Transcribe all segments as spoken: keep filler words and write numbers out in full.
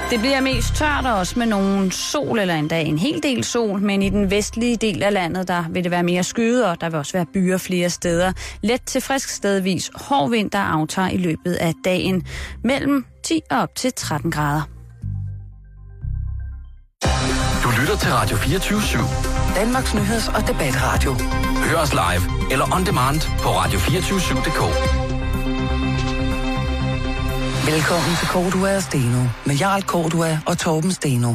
Det bliver mest tørt også med nogen sol eller endda en hel del sol, men i den vestlige del af landet, der vil det være mere skyet, og der vil også være byer flere steder. Let til frisk stedvis hård vind, der aftager i løbet af dagen mellem ti og op til tretten grader. Du lytter til Radio fireogtyve syv. Danmarks nyheds- og debatradio. Hør os live eller on demand på radio to fire syv punktum d k. Velkommen til Cordua og Steno med Jarl Cordua og Torben Steno.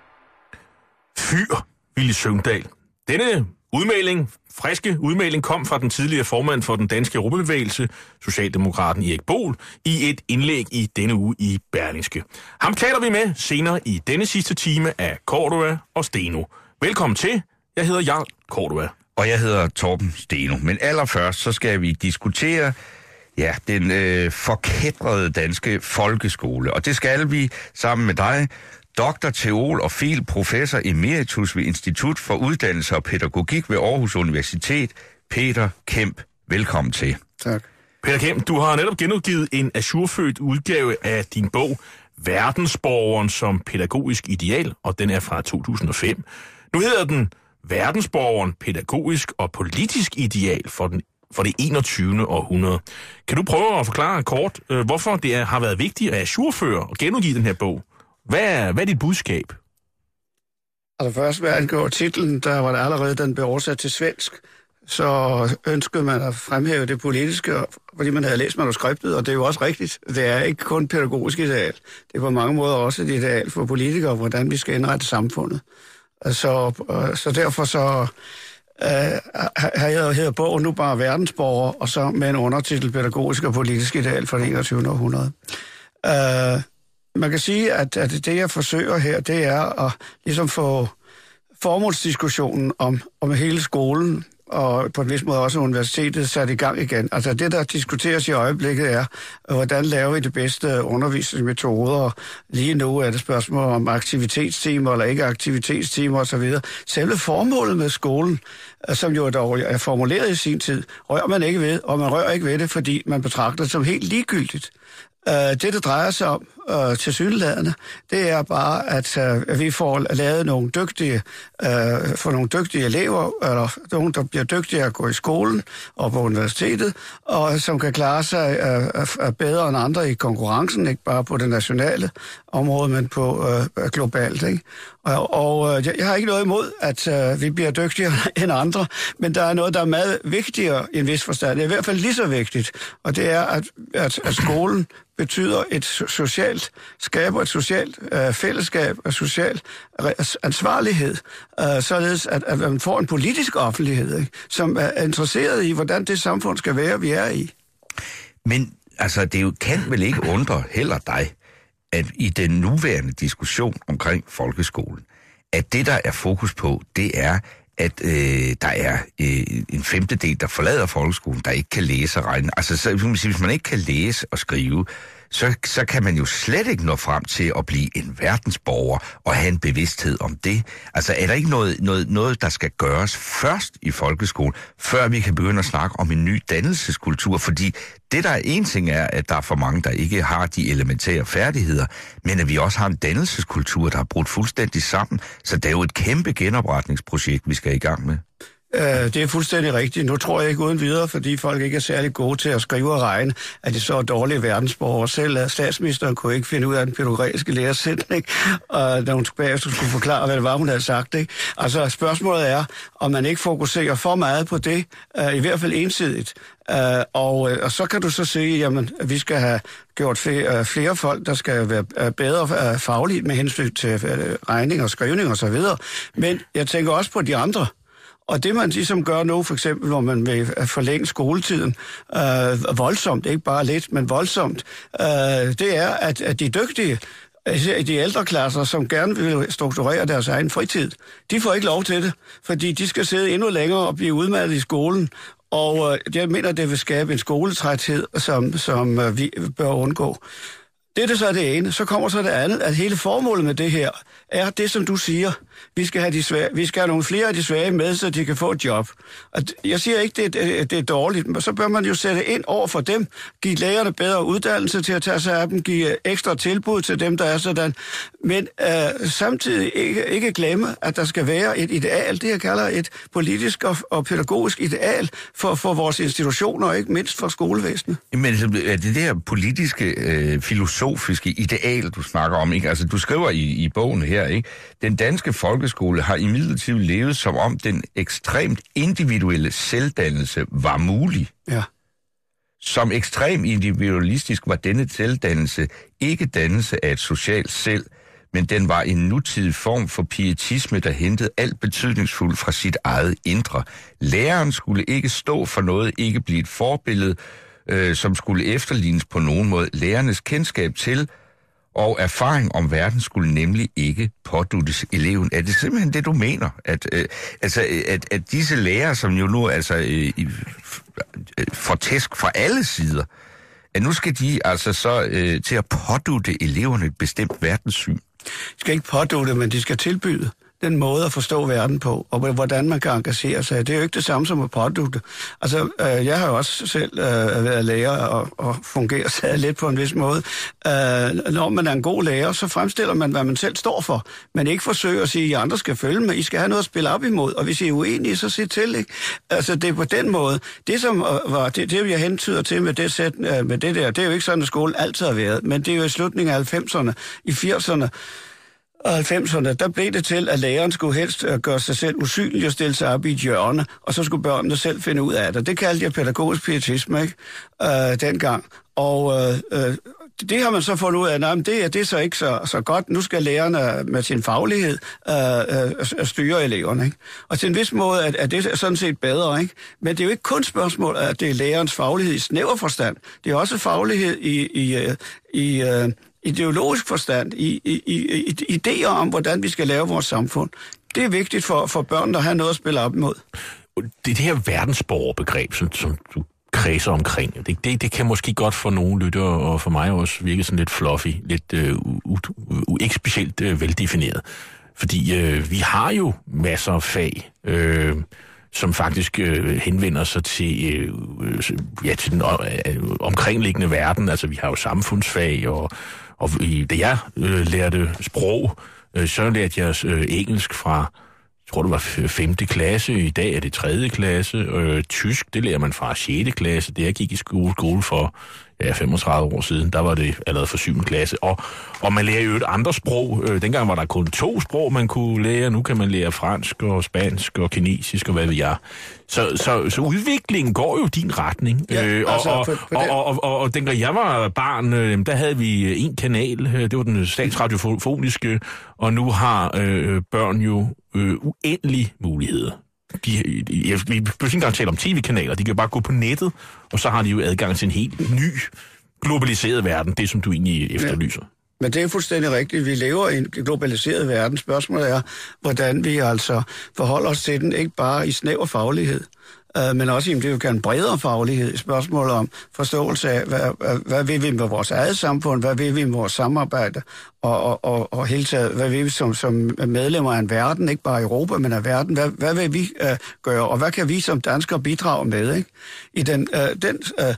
Fyr, Villy Søvndal. Denne udmelding, friske udmelding, kom fra den tidligere formand for den danske Europabevægelse, Socialdemokraten Erik Boel, i et indlæg i denne uge i Berlingske. Ham taler vi med senere i denne sidste time af Cordua og Steno. Velkommen til. Jeg hedder Jarl Cordua. Og jeg hedder Torben Steno. Men allerførst så skal vi diskutere ja, den øh, forkætrede danske folkeskole. Og det skal vi sammen med dig, doktor, teol og fil, professor emeritus ved Institut for Uddannelse og Pædagogik ved Aarhus Universitet, Peter Kemp. Velkommen til. Tak. Peter Kemp, du har netop genudgivet en ajourført udgave af din bog Verdensborgeren som pædagogisk ideal, og den er fra to tusind og fem. Nu hedder den Verdensborgeren pædagogisk og politisk ideal for den for det enogtyvende århundrede. Kan du prøve at forklare kort, øh, hvorfor det er, har været vigtigt at ajourføre og genudgive den her bog? Hvad er, hvad er dit budskab? Altså først, hvad angår titlen, der var det allerede, den blev oversat til svensk, så ønskede man at fremhæve det politiske, fordi man havde læst manuskriptet, og det er jo også rigtigt. Det er ikke kun pædagogisk ideal. Det er på mange måder også et ideal for politikere, hvordan vi skal indrette samfundet. Så, så derfor så Uh, her hedder bogen nu bare Verdensborger, og så med en undertitel Pædagogisk og politisk ideal for det enogtyvende århundrede. Uh, man kan sige, at, at det jeg forsøger her, det er at ligesom få formålsdiskussionen om, om hele skolen, og på en vis måde også universitetet sat i gang igen. Altså det, der diskuteres i øjeblikket, er, hvordan laver vi det bedste undervisningsmetoder. Lige nu er det spørgsmål om aktivitetstimer eller ikke aktivitetstimer osv. Selve formålet med skolen, som jo dog er formuleret i sin tid, rører man ikke ved, og man rører ikke ved det, fordi man betragter det som helt ligegyldigt. Det, det drejer sig om øh, tilsyneladende, det er bare, at øh, vi får lavet nogle dygtige, øh, for nogle dygtige elever, eller nogle, der bliver dygtige at gå i skolen og på universitetet, og som kan klare sig øh, bedre end andre i konkurrencen, ikke bare på det nationale område, men på øh, globalt. Ikke? Og, og jeg har ikke noget imod, at øh, vi bliver dygtigere end andre, men der er noget, der er meget vigtigere i en vis forstand. Det er i hvert fald lige så vigtigt, og det er, at, at, at skolen betyder et socialt, skaber et socialt øh, fællesskab og social ansvarlighed, øh, således at, at man får en politisk offentlighed, ikke, som er interesseret i, hvordan det samfund skal være, vi er i. Men altså, det jo kan vel ikke undre heller dig, at i den nuværende diskussion omkring folkeskolen, at det, der er fokus på, det er, at øh, der er øh, en femtedel, der forlader folkeskolen, der ikke kan læse og regne. Altså, så, hvis man ikke kan læse og skrive, så, så kan man jo slet ikke nå frem til at blive en verdensborger og have en bevidsthed om det. Altså, er der ikke noget, noget, noget der skal gøres først i folkeskolen, før vi kan begynde at snakke om en ny dannelseskultur? Fordi det, der er en ting, er, at der er for mange, der ikke har de elementære færdigheder, men at vi også har en dannelseskultur, der er brudt fuldstændig sammen. Så det er jo et kæmpe genopretningsprojekt, vi skal i gang med. Uh, det er fuldstændig rigtigt. Nu tror jeg ikke uden videre, fordi folk ikke er særlig gode til at skrive og regne, at de så er dårlige verdensborgere. Selv statsministeren kunne ikke finde ud af den pædagogiske læresætning, og da hun bagefter skulle forklare, hvad det var, hun havde sagt. Ikke? Altså spørgsmålet er, om man ikke fokuserer for meget på det, uh, i hvert fald ensidigt. Uh, og, uh, og så kan du så sige, jamen, at vi skal have gjort flere, uh, flere folk, der skal være uh, bedre uh, fagligt med hensyn til uh, regning og skrivning osv. Men jeg tænker også på de andre. Og det, man ligesom gør nu, for eksempel, når man vil forlænge skoletiden, øh, voldsomt, ikke bare lidt, men voldsomt, øh, det er, at, at de dygtige, de ældre klasser, som gerne vil strukturere deres egen fritid, de får ikke lov til det, fordi de skal sidde endnu længere og blive udmattet i skolen. Og øh, jeg mener, det vil skabe en skoletræthed, som, som øh, vi bør undgå. Det er det så det ene. Så kommer så det andet, at hele formålet med det her er det, som du siger, Vi skal have, de svage, vi skal have nogle flere af de svage med, så de kan få et job. Og jeg siger ikke, det er, det er dårligt, men så bør man jo sætte ind over for dem, give lærerne bedre uddannelse til at tage sig af dem, give ekstra tilbud til dem, der er sådan, men øh, samtidig ikke, ikke glemme, at der skal være et ideal, det jeg kalder et politisk og, og pædagogisk ideal for, for vores institutioner, og ikke mindst for skolevæsenet. Men er det der politiske, øh, filosofiske ideal, du snakker om, ikke? Altså, du skriver i, i bogen her, ikke? Den danske folkeskole har imidlertid levet som om den ekstremt individuelle selvdannelse var mulig. Ja. Som ekstrem individualistisk var denne selvdannelse ikke dannelse af et socialt selv, men den var en nutidig form for pietisme, der hentede alt betydningsfuldt fra sit eget indre. Læreren skulle ikke stå for noget, ikke blive et forbillede, øh, som skulle efterlignes på nogen måde. Lærernes kendskab til og erfaring om verden skulle nemlig ikke påduttes eleven. Er det simpelthen det, du mener? At, øh, altså, at, at disse lærere, som jo nu altså øh, får tæsk fra alle sider, at nu skal de altså så øh, til at pådutte eleverne et bestemt verdenssyn? De skal ikke pådutte, men de skal tilbyde den måde at forstå verden på, og hvordan man kan engagere sig. Det er jo ikke det samme som at pådutte. Altså, øh, jeg har jo også selv øh, været lærer og, og fungerer stadig lidt på en vis måde. Øh, når man er en god lærer, så fremstiller man, hvad man selv står for, men ikke forsøger at sige, at I andre skal følge med. I skal have noget at spille op imod, og hvis I er uenige, så sig til, ikke? Altså, det er på den måde. Det, som var, det, det jeg hentyder til med det, sæt, med det der, det er jo ikke sådan, at skolen altid har været, men det er jo i slutningen af halvfemserne, i firserne, og halvfemserne, der blev det til, at læreren skulle helst gøre sig selv usynlig og stille sig op i et hjørne, og så skulle børnene selv finde ud af det. Det kaldte jeg pædagogisk pietisme, ikke? Øh, dengang. Og øh, det har man så fundet ud af, at det er, det er så ikke så, så godt. Nu skal lærerne med sin faglighed øh, øh, styre eleverne, ikke? Og til en vis måde er, er det sådan set bedre, ikke? Men det er jo ikke kun spørgsmål, at det er lærerens faglighed i snæver forstand. Det er også faglighed i... i, i øh, ideologisk forstand, i, i, i, i idéer om, hvordan vi skal lave vores samfund. Det er vigtigt for, for børn, der har noget at spille op imod. Det er det her verdensborgerbegreb, som, som du kredser omkring. Det, det, det kan måske godt for nogle lyttere, og for mig også virke sådan lidt fluffy, lidt øh, u, u, ikke specielt øh, veldefineret. Fordi øh, vi har jo masser af fag, øh, som faktisk øh, henvender sig til, øh, ja, til den øh, omkringliggende verden. Altså, vi har jo samfundsfag, og, og i, da jeg øh, lærte sprog, øh, så lærte jeg øh, engelsk fra, jeg tror det var femte klasse, i dag er det tredje klasse. Øh, tysk, det lærer man fra sjette klasse, det jeg gik i skole, skole for ja, femogtredive år siden, der var det allerede fra syvende klasse. Og, og man lærer jo et andet sprog. Øh, dengang var der kun to sprog, man kunne lære. Nu kan man lære fransk og spansk og kinesisk og hvad ved jeg. Så, så, så udviklingen går jo i din retning. Ja, øh, og, altså, og, for, for og, og, og, og, og dengang jeg var barn, øh, der havde vi en kanal. Det var den statsradiofoniske. Og nu har øh, børn jo øh, uendelige muligheder. De, de, jeg, vi behøver ikke engang tale om tv-kanaler. De kan bare gå på nettet, og så har de jo adgang til en helt ny, globaliseret verden. Det, som du egentlig efterlyser. Ja. Men det er fuldstændig rigtigt. Vi lever i en globaliseret verden. Spørgsmålet er, hvordan vi altså forholder os til den, ikke bare i snæver faglighed, øh, men også i det, vi kan en bredere faglighed. Spørgsmålet om forståelse af, hvad, hvad, hvad vil vi med vores eget samfund, hvad vil vi med vores samarbejde, og, og, og, og hele taget, hvad vil vi som, som medlemmer af en verden, ikke bare Europa, men af verden, hvad, hvad vil vi øh, gøre, og hvad kan vi som danskere bidrage med, ikke? I den, øh, den øh,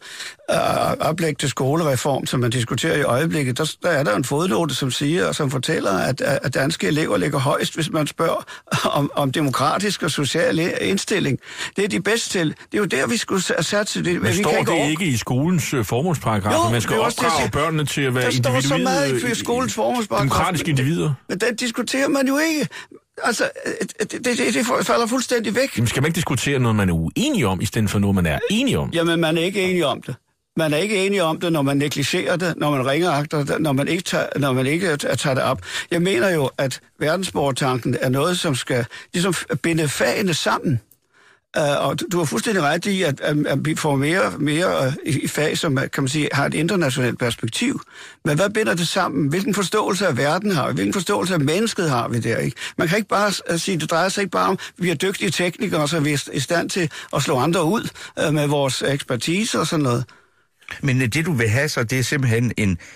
oplæg til skolereform, som man diskuterer i øjeblikket, der, der er der en fodnote, som siger, og som fortæller, at, at danske elever ligger højst, hvis man spørger om, om demokratisk og social indstilling. Det er de bedste til. Det er jo der, vi skulle have sat til det. Men vi står kan ikke det over... ikke i skolens uh, formålsparagraf, at man skal opdrage børnene til at være individuelle? Der står så meget i skolens formålsparagraf. Demokratiske individer. Men den diskuterer man jo ikke. Altså, det, det, det falder fuldstændig væk. Jamen, skal man ikke diskutere noget, man er uenig om, i stedet for noget, man er enig om? Jamen, man er ikke enig om det. Man er ikke enig om det, når man negligerer det, når man ringeagter det, når man ikke tager, når man ikke tager det op. Jeg mener jo, at verdensborgertanken er noget, som skal ligesom binde fagene sammen. Uh, og du har fuldstændig ret i, at, at, at vi får mere, mere uh, i fag, som kan man sige, har et internationalt perspektiv. Men hvad binder det sammen? Hvilken forståelse af verden har vi? Hvilken forståelse af mennesket har vi der, ikke? Man kan ikke bare uh, sige, det drejer sig ikke bare om, at vi er dygtige teknikere, så vi er i stand til at slå andre ud uh, med vores ekspertise og sådan noget. Men det, du vil have så, det er simpelthen en,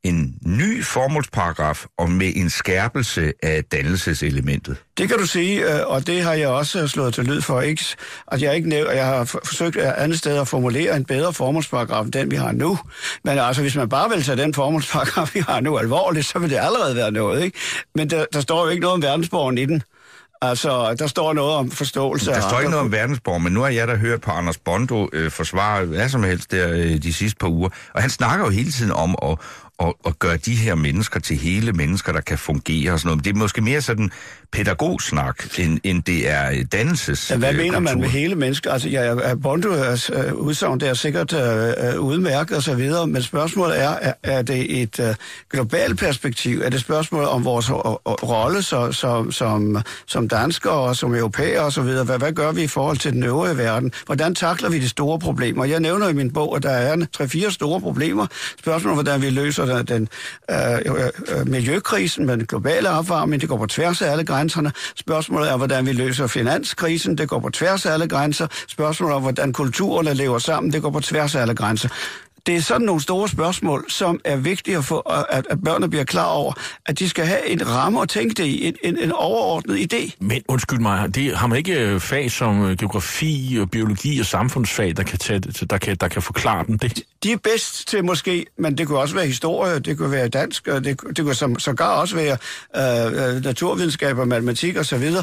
en ny formålsparagraf og med en skærpelse af dannelseselementet. Det kan du sige, og det har jeg også slået til lyd for. Ikke, at jeg ikke næv- jeg har forsøgt andet sted at formulere en bedre formålsparagraf end den, vi har nu. Men altså, hvis man bare vil tage den formålsparagraf, vi har nu alvorligt, så vil det allerede være noget, ikke? Men der, der står jo ikke noget om verdensborgeren i den. Altså, der står noget om forståelse. Der står ikke noget på. om verdensborg, men nu har jeg da hørt på Anders Bondo øh, forsvare hvad som helst der øh, de sidste par uger. Og han snakker jo hele tiden om at, at, at gøre de her mennesker til hele mennesker, der kan fungere og sådan noget. Men det er måske mere sådan pædagogsnak, end, end det er dannelses. Ja, hvad øh, mener kultur. man med hele mennesker? Altså, ja, Bondos øh, udsagn, det er sikkert øh, udmærket og så videre, men spørgsmålet er, er, er det et øh, globalt perspektiv? Er det spørgsmål om vores øh, rolle så, så, som, som danskere og som europæer og så videre? Hvad, hvad gør vi i forhold til den øvrige verden? Hvordan takler vi de store problemer? Jeg nævner i min bog, at der er tre-fire store problemer. Spørgsmålet hvordan vi løser den, den øh, øh, miljøkrisen med den globale opvarmning, det går på tværs af alle grænserne. Spørgsmålet er, hvordan vi løser finanskrisen, det går på tværs af alle grænser. Spørgsmålet er, hvordan kulturerne lever sammen, det går på tværs af alle grænser. Det er sådan nogle store spørgsmål, som er vigtige at få, at, at børnene bliver klar over, at de skal have en ramme at tænke det i, en, en, en overordnet idé. Men undskyld mig, det har man ikke fag som geografi, biologi og samfundsfag, der kan, tage, der kan, der kan forklare dem det? De er bedst til måske, men det kunne også være historie, det kunne være dansk, det, det kunne som, sågar også være øh, naturvidenskab og matematik og så videre.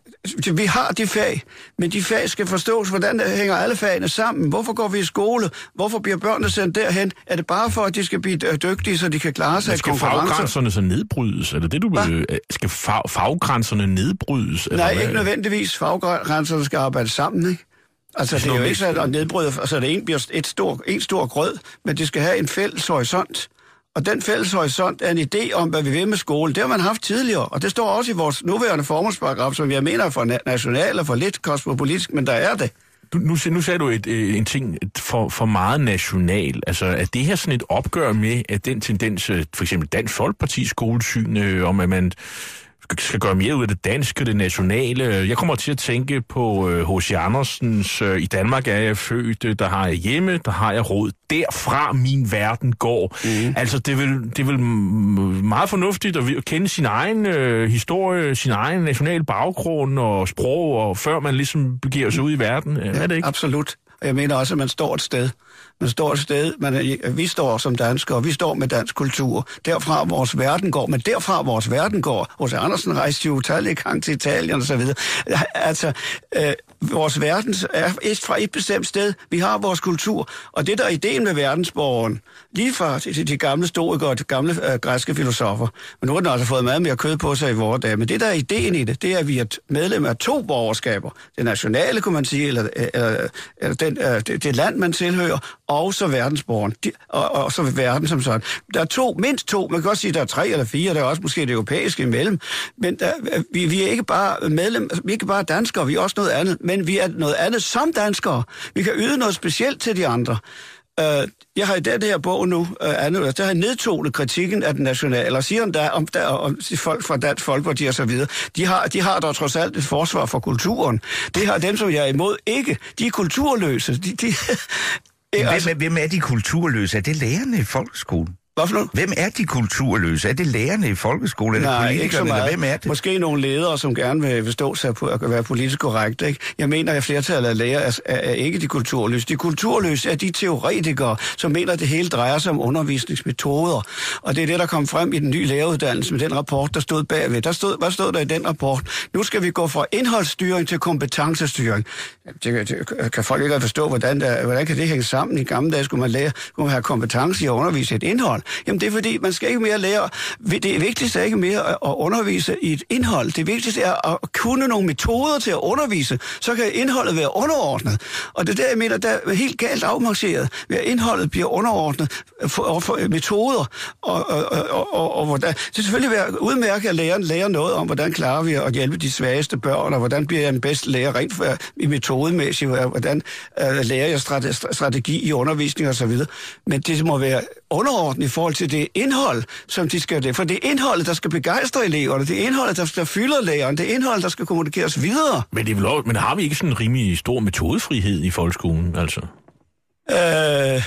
Vi har de fag, men de fag skal forstås, hvordan hænger alle fagene sammen. Hvorfor går vi i skole? Hvorfor bliver børnene sendt derhen? Er det bare for, at de skal blive dygtige, så de kan klare sig i konkurrencer? Skal faggrænserne så nedbrydes? Er det det, du vil? Skal fag, faggrænserne nedbrydes? Nej, eller ikke nødvendigvis. Faggrænserne skal arbejde sammen, ikke? Altså, det er jo ikke sådan at nedbryde, altså det en bliver et stor, en stor grød, men det skal have en fælles horisont. Og den fælles horisont er en idé om, hvad vi vil med skole. Det har man haft tidligere, og det står også i vores nuværende formålsparagraf, som jeg mener er for national og for lidt kosmopolitisk, men der er det. Du, nu, nu sagde du et, en ting for, for meget national. Altså, er det her sådan et opgør med, at den tendens, for eksempel Dansk Folkepartis skolesyn, øh, om at man skal gøre mere ud af det danske, det nationale. Jeg kommer til at tænke på H C Andersens I Danmark er jeg født, der har jeg hjemme, der har jeg råd. Derfra min verden går. Mm. Altså, det er, vel, det er vel meget fornuftigt at kende sin egen øh, historie, sin egen national baggrund og sprog, og før man ligesom begiver sig ud i verden. Ja, er det ikke? Absolut. Og jeg mener også, at man står et sted. Man står et sted, man, vi står som danskere, vi står med dansk kultur. Derfra vores verden går, men derfra vores verden går. H C Andersen rejste jo utallige gange til Italien og så videre. Altså, øh, vores verden er et fra et bestemt sted. Vi har vores kultur, og det der er ideen med verdensborgeren, lige fra de, de gamle stoikere og de gamle øh, græske filosofer, men nu har den altså fået meget mere kød på sig i vores dage, men det der er ideen i det, det er, at vi er medlem af to borgerskaber. Det nationale, kunne man sige, eller, eller, eller den, øh, det, det land, man tilhører, og så verdensborgeren, de, og, og så verden som sådan. Der er to, mindst to, man kan også sige, der er tre eller fire, der er også måske det europæiske imellem, men der, vi, vi er ikke bare medlem, vi er ikke bare danskere, vi er også noget andet, men vi er noget andet som danskere. Vi kan yde noget specielt til de andre. Uh, jeg har i den her bog nu, uh, andet, der har nedtonet kritikken af den nationale, og siger der, om, der, om de folk fra Dansk Folkeparti og så videre, de har, de har dog trods alt et forsvar for kulturen. Det har dem, som jeg er imod, ikke. De er kulturløse. De, de Hvem, altså, hvem er de kulturløse? Er det lærerne i folkeskolen? Hvorfor nu? Hvem er de kulturløse? Er det lærerne i folkeskolen? Er det Nej, politikerne? ikke så meget. Hvem er det? Måske nogle ledere, som gerne vil stå sig på at være politisk korrekt. Ikke? Jeg mener, at flertallet af lærere er, er ikke de kulturløse. De kulturløse er de teoretikere, som mener, at det hele drejer sig om undervisningsmetoder. Og det er det, der kom frem i den nye læreruddannelse med den rapport, der stod bagved. Der stod, hvad stod der i den rapport? Nu skal vi gå fra indholdsstyring til kompetencestyring. Det, det kan folk ikke forstå, hvordan, der, hvordan kan det hænge sammen. I gamle dage skulle man, lære, skulle man have kompetence i at undervise et indhold. Jamen det er fordi, man skal ikke mere lære. Det vigtigste er ikke mere at undervise i et indhold. Det vigtigste er at kunne nogle metoder til at undervise. Så kan indholdet være underordnet. Og det er der, jeg mener, der er helt galt afmarcheret. Ved at indholdet bliver underordnet for, for metoder. Og, og, og, og, og hvordan. Det er selvfølgelig være udmærket at læreren lærer noget om, hvordan klarer vi at hjælpe de svageste børn, og hvordan bliver jeg den bedste lærer rent for, i metodemæssigt, hvordan uh, lærer jeg strategi i undervisning og så videre. Men det må være underordnet i forhold til det indhold, som de skal det. For det er indholdet, der skal begejstre eleverne, det er indholdet, der skal fylde læreren, det er indholdet, der skal kommunikeres videre. Men, det er vel også, men har vi ikke sådan en rimelig stor metodefrihed i folkeskolen, altså? Øh,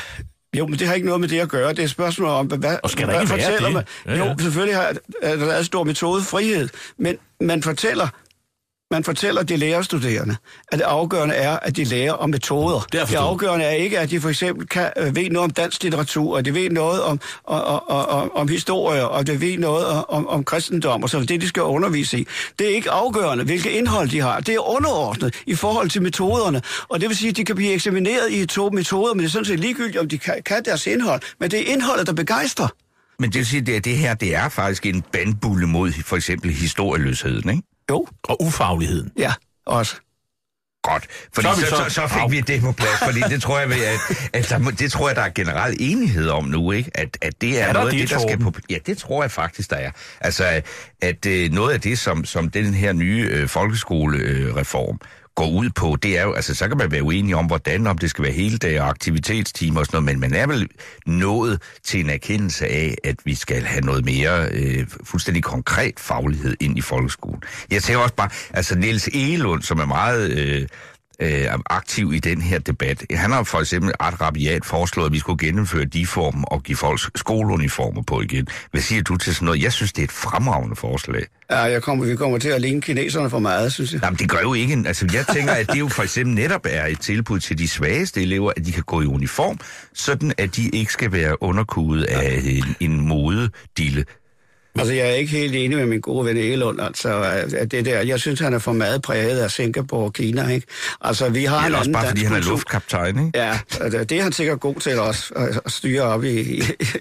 Jo, men det har ikke noget med det at gøre. Det er et spørgsmål om, hvad, og skal hvad der ikke fortæller være man? det? Ja, ja. Jo, selvfølgelig har der er stor metodefrihed, men man fortæller, man fortæller de lærerstuderende, at det afgørende er, at de lærer om metoder. Det, det afgørende er ikke, at de for eksempel kan, øh, ved noget om dansk litteratur, og de ved noget om, om, om, om, om historie, og de ved noget om, om kristendom, og så det, de skal undervise i. Det er ikke afgørende, hvilket indhold de har. Det er underordnet i forhold til metoderne, og det vil sige, at de kan blive eksamineret i to metoder, men det er sådan set ligegyldigt, om de kan, kan deres indhold. Men det er indholdet, der begejstrer. Men det vil sige, at det her, det er faktisk en bandbulle mod for eksempel historieløsheden, ikke? Jo. Og ufagligheden. Ja, også. Godt, fordi så, så, så, så fik vi det på plads, fordi det tror jeg, at, at der, det tror jeg, der er generel enighed om nu, ikke? At, at det er, er noget af det, der skal på... Ja, det tror jeg faktisk, der er. Altså, at uh, noget af det, som, som den her nye uh, folkeskolereform uh, går ud på, det er jo, altså så kan man være uenig om, hvordan, om det skal være hele dag og aktivitetstimer og sådan noget, men man er vel nået til en erkendelse af, at vi skal have noget mere øh, fuldstændig konkret faglighed ind i folkeskolen. Jeg tænker også bare, altså Niels Egelund, som er meget øh, øh, aktiv i den her debat, han har for eksempel ret rabiat foreslået, at vi skulle gennemføre de former og give folk skoleuniformer på igen. Hvad siger du til sådan noget? Jeg synes, det er et fremragende forslag. Ja, jeg kommer, vi kommer til at ligne kineserne for meget, synes jeg. Jamen, det gør jo ikke... Altså, jeg tænker, at det jo for eksempel netop er et tilbud til de svageste elever, at de kan gå i uniform, sådan at de ikke skal være underkudet af en, en modedille. Altså, jeg er ikke helt enig med min gode ven Egelund, altså, at det der, jeg synes, han er for meget præget af Singapore og Kina, ikke? Altså, vi har en også anden bare, dansk fordi han er kultur. luftkaptajn, ikke? Ja, det er han sikkert god til også, at styre op i, i,